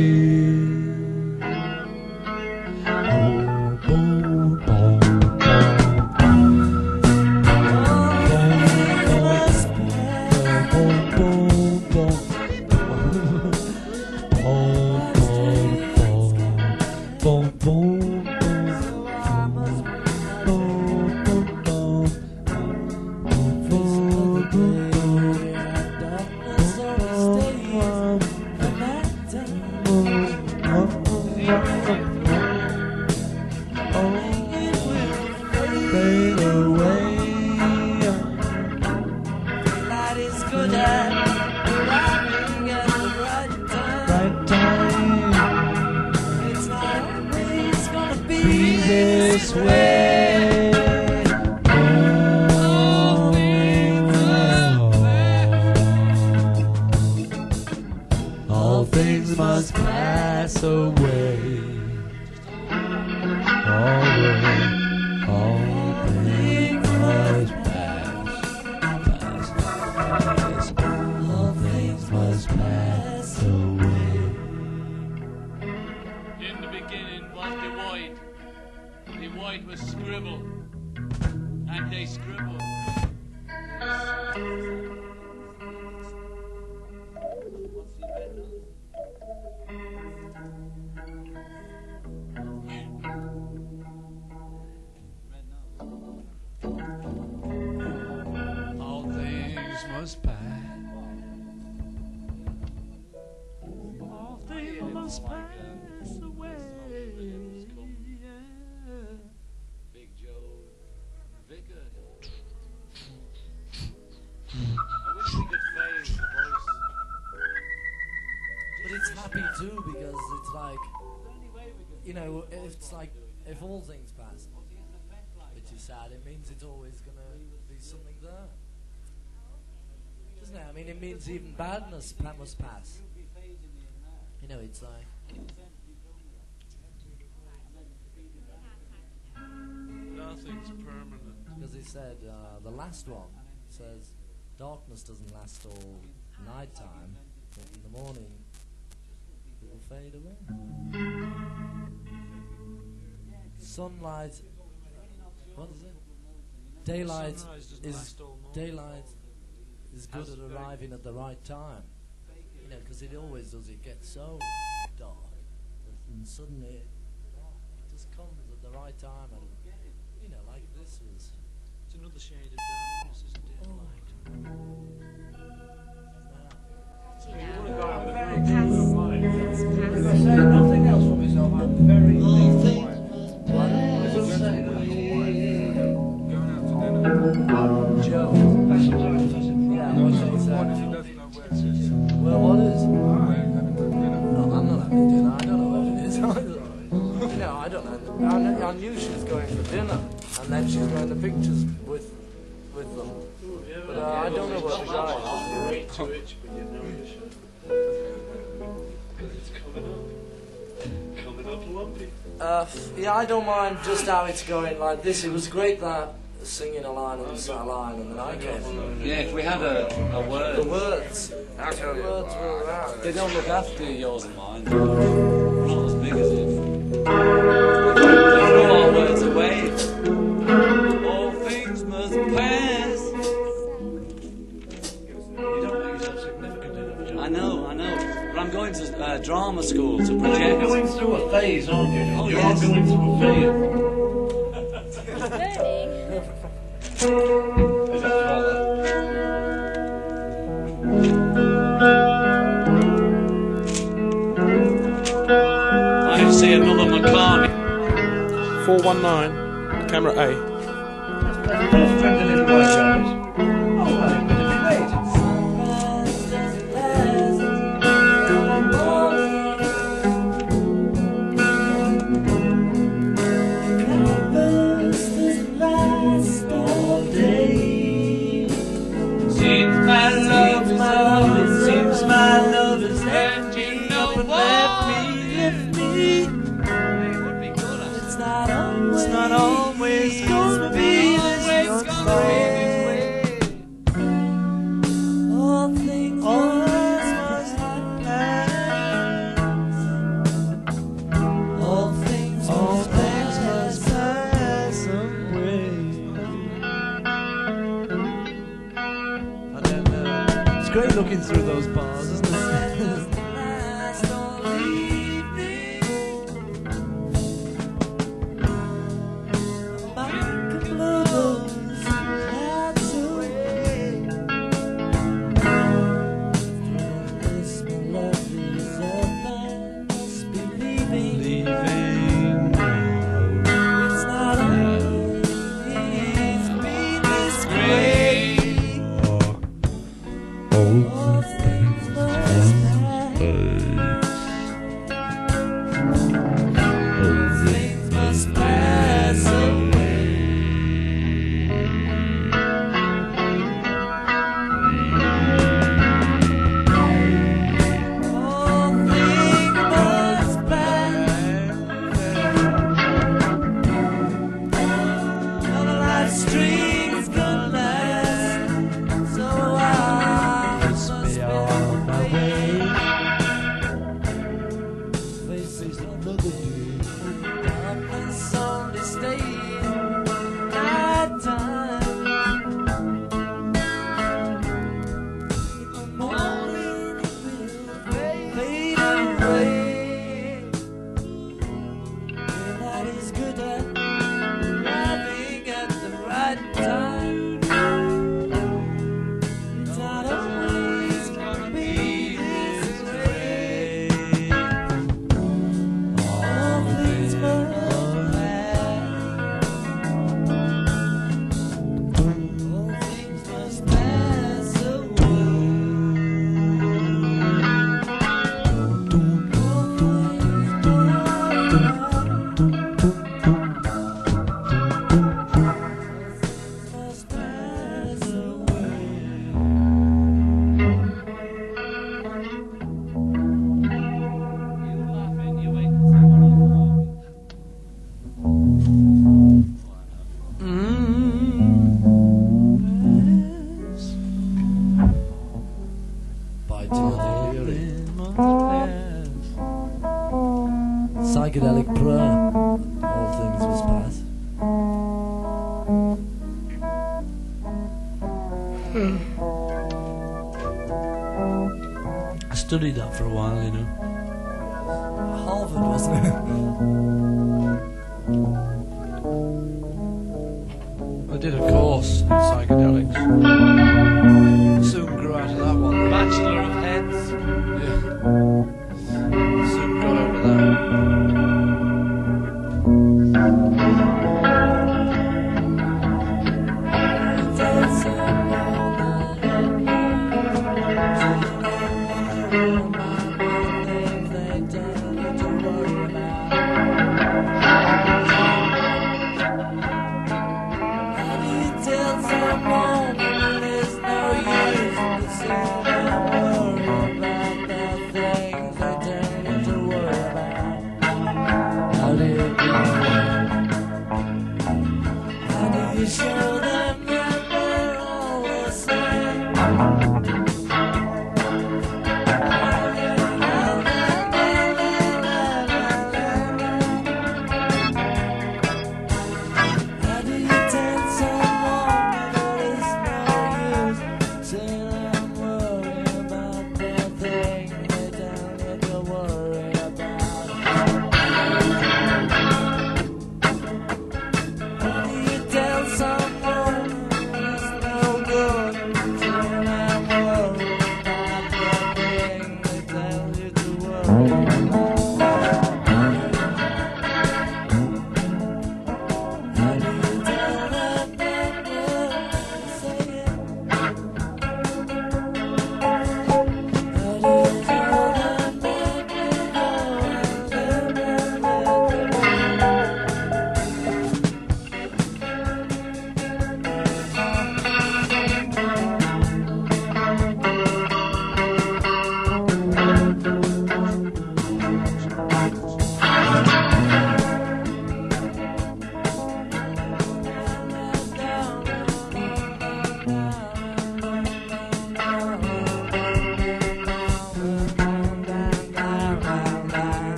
This way. All things must pass away. Always, all things must pass, pass, pass. All things must pass away. In the beginning was the white. The white was scribble, and they scribble. All things must pass. All things must pass away. Big Joe Vicar. I wish we could fade the voice. But it's happy too because it's like, you know, it's like if all things pass, which is sad, it means it's always gonna be something there, doesn't it? I mean, it means even badness pa- must pass. You know, it's like. Nothing's permanent. Because he said, uh, the last one says, darkness doesn't last all night time, but in the morning it will fade away. Sunlight, what is it? Daylight Sunrise doesn't is last all morning. daylight is good at arriving at the right time. You know, because it always does. It gets so dark, and suddenly it just comes at the right time. And you know, like this was. It's another shade of darkness, isn't it? Oh. If I say nothing else for myself, I'm very quiet. Joe. Yeah, what's it say? Well, what is? No, I'm not having dinner. I don't know what it is. No, I don't know. I, kn- I knew she was going for dinner, and then she's going to pictures with with them. But uh, I don't know what the guy is. To it, but you know you should. It's coming up. Coming up lumpy. Uh, f- yeah, I don't mind just how it's going like this. It was great that singing a line and a line, and then I came. Yeah, if we had a, a word. The words. I'll tell you. The words were around. They don't look after yours and mine. We're not as big as it. They throw our words away. All things must pass. You don't make yourself significant enough, Joe. I know, I know. But I'm going to uh, drama school to project. You're going through a phase, aren't you? Oh, You're yes. going through a phase. Is that father? I see another McCartney. four one nine, camera A. Friend a little white Charles. Oh, well, it would have been late. It's not always gonna be this way. All things must pass. All things must pass away. And then uh, it's great looking through those bars, isn't it? Psychedelic prayer. All things must pass. I studied that for a while, you know. Harvard, wasn't it? I did a course in psychedelics. Soon grew out of that one. Bachelor of Heads. Yeah. Soon got over that. Tell someone it is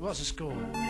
What's the score?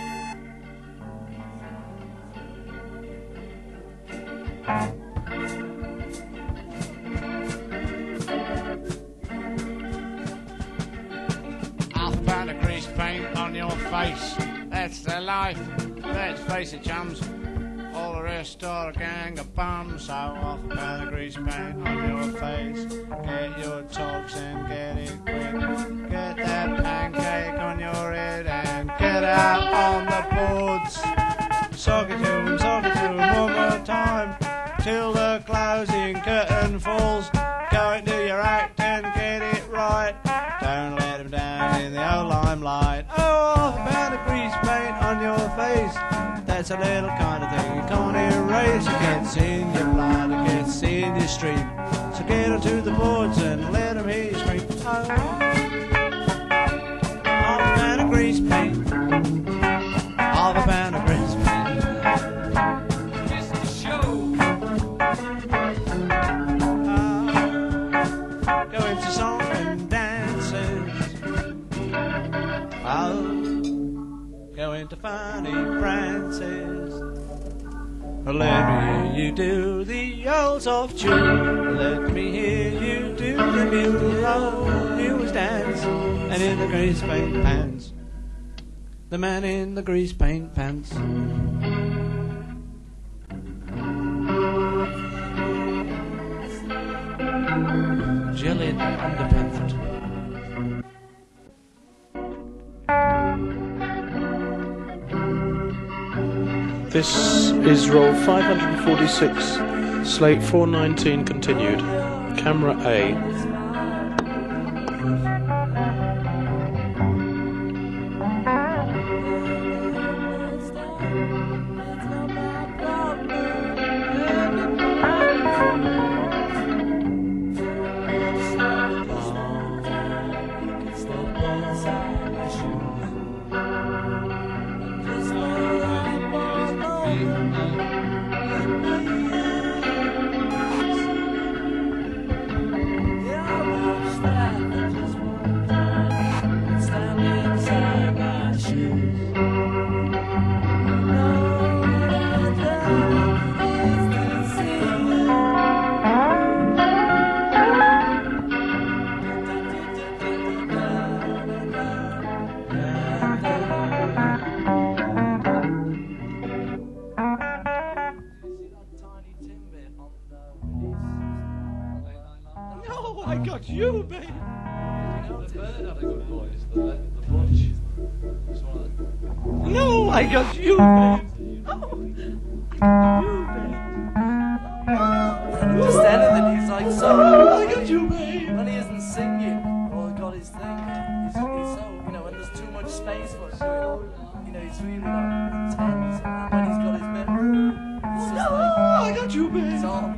Half a pound of grease paint on your face. That's the life. Let's face it, chums. All the rest are a gang of bums. So half a pound of grease paint on your face. Get your togs and get it quick. Get that pancake on your head and get out on the boards. Sock it to 'em, sock it to 'em one more time. Till the closing curtain falls. Go and do your act and get it right. Don't let 'em down in the old limelight. Oh, half a pound of grease paint on your face. That's a little kind of thing you can't erase. It gets in your blood, it gets in your stream. So get onto the boards and let 'em hear you scream. Oh, half a pound of grease paint. Half a pound of grease paint. Just a show. Oh, go into song and dances. Oh, go into funny prances. Let me hear you do the old soft tune. Let me hear you do the new old newest dance. And in the grease paint pants, the man in the grease paint pants. Jellied underpants. This is roll five hundred forty-six, slate four nineteen continued, camera A. No, I got you, baby. The bird had a good voice, the, the bunch. It's one of the... No, I got you, baby. Just standing there, he's like so. I got you, babe. When he isn't singing or got his thing, he's, he's so, you know, when there's too much space for it, you know, he's really like intense. And when he's got his bit, it's just like, I got you, babe. It's all.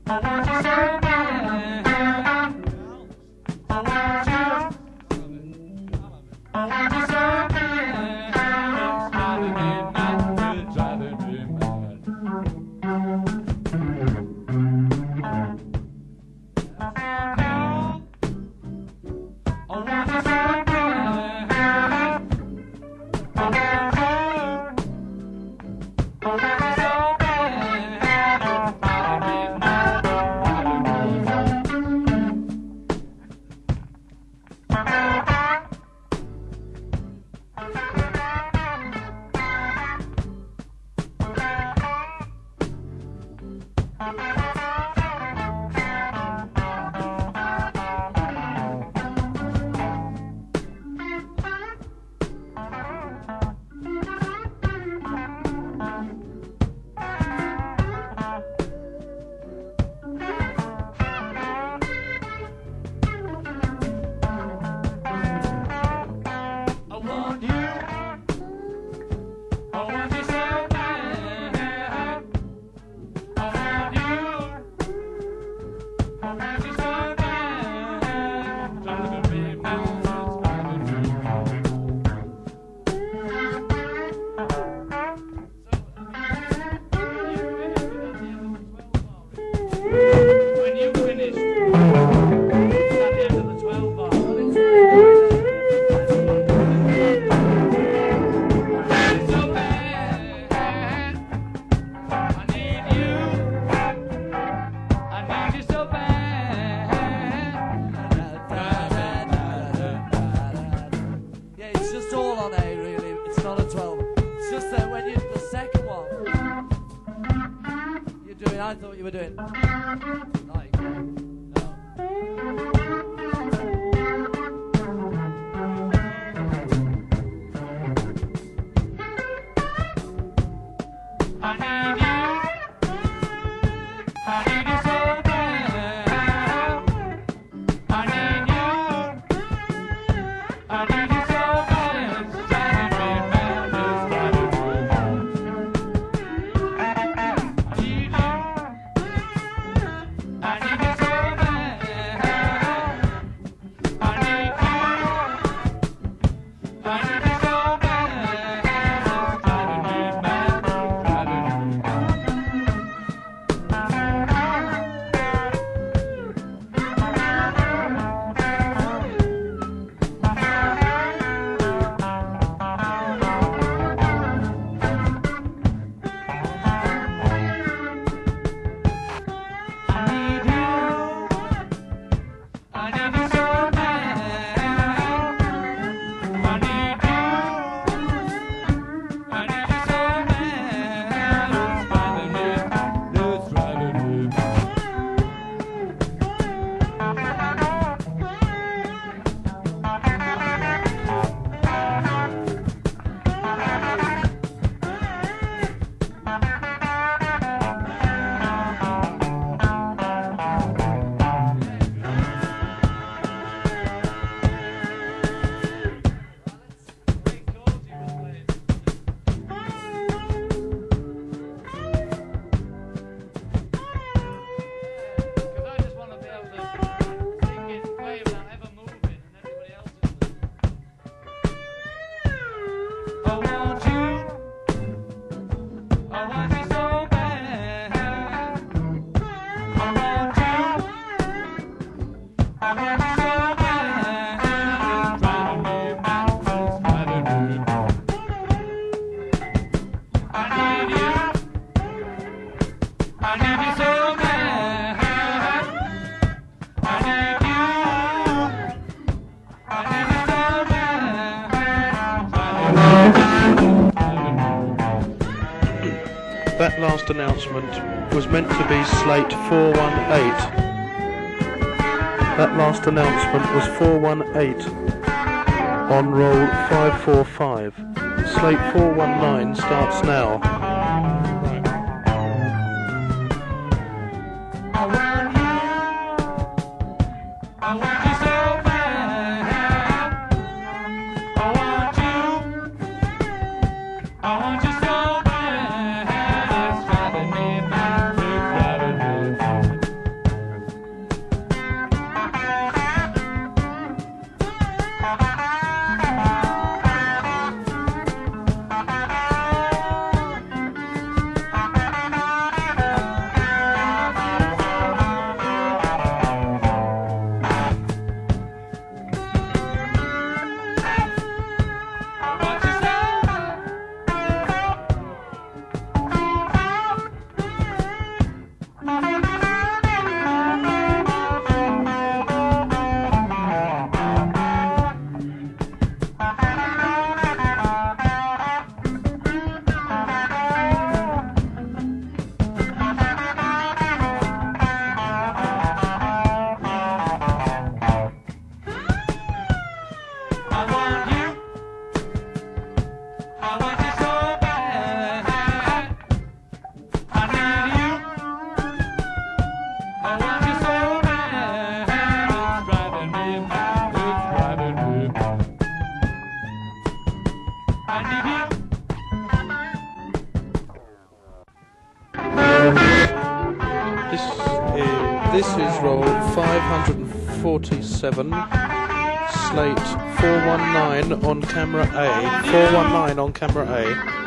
I thought you were doing. Like, I need you. I need you so bad. I need you. I need you so bad. It's driving me mad. It's driving me mad. I need you. I need you so bad. I need you. I need you so bad. It's driving me mad. I want you. I want you so bad. I want you. I want you so bad. It's driving me mad. It's driving me mad. I need you. I need you so bad. I need you. I need you so bad. That last announcement was meant to be Slate four one eight. That last announcement was four one eight on roll five four five. Slate four one nine starts now. I want you. I want you so bad. I want you. I want you so bad. It's driving me mad. It's driving me mad. This is roll five hundred forty-seven, slate four one nine on camera A. four one nine on camera A.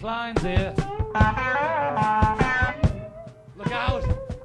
lines here. Look out!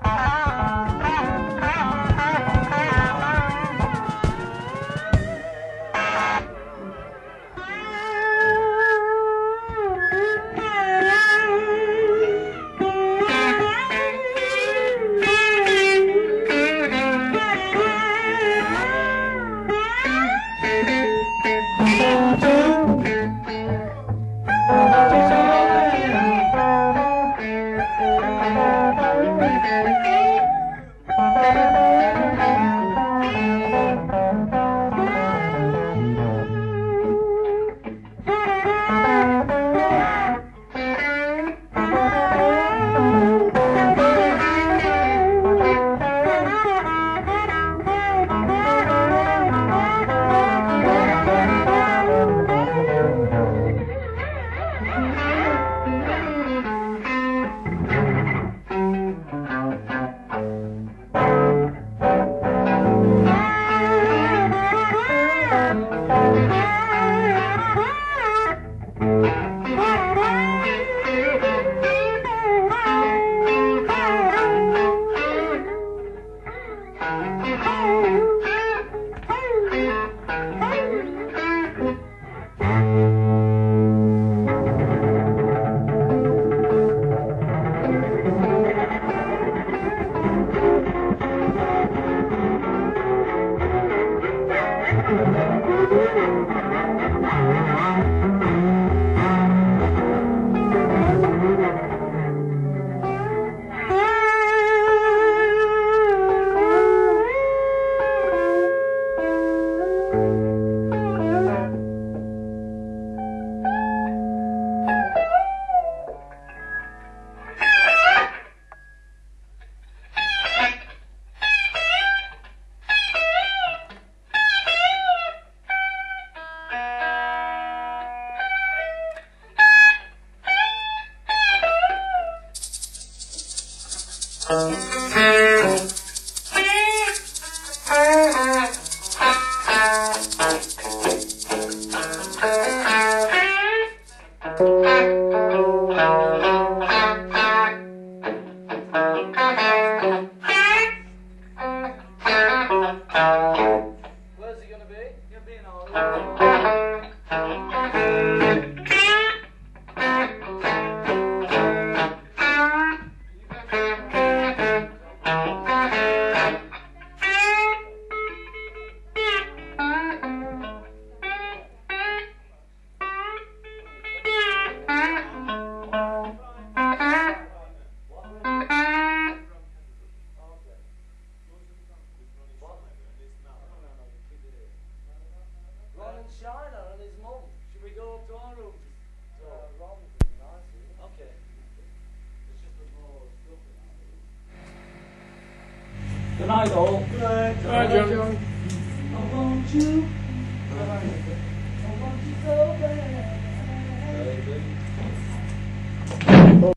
Good night, all. Good night. Good night, John. I want you. I want you so bad.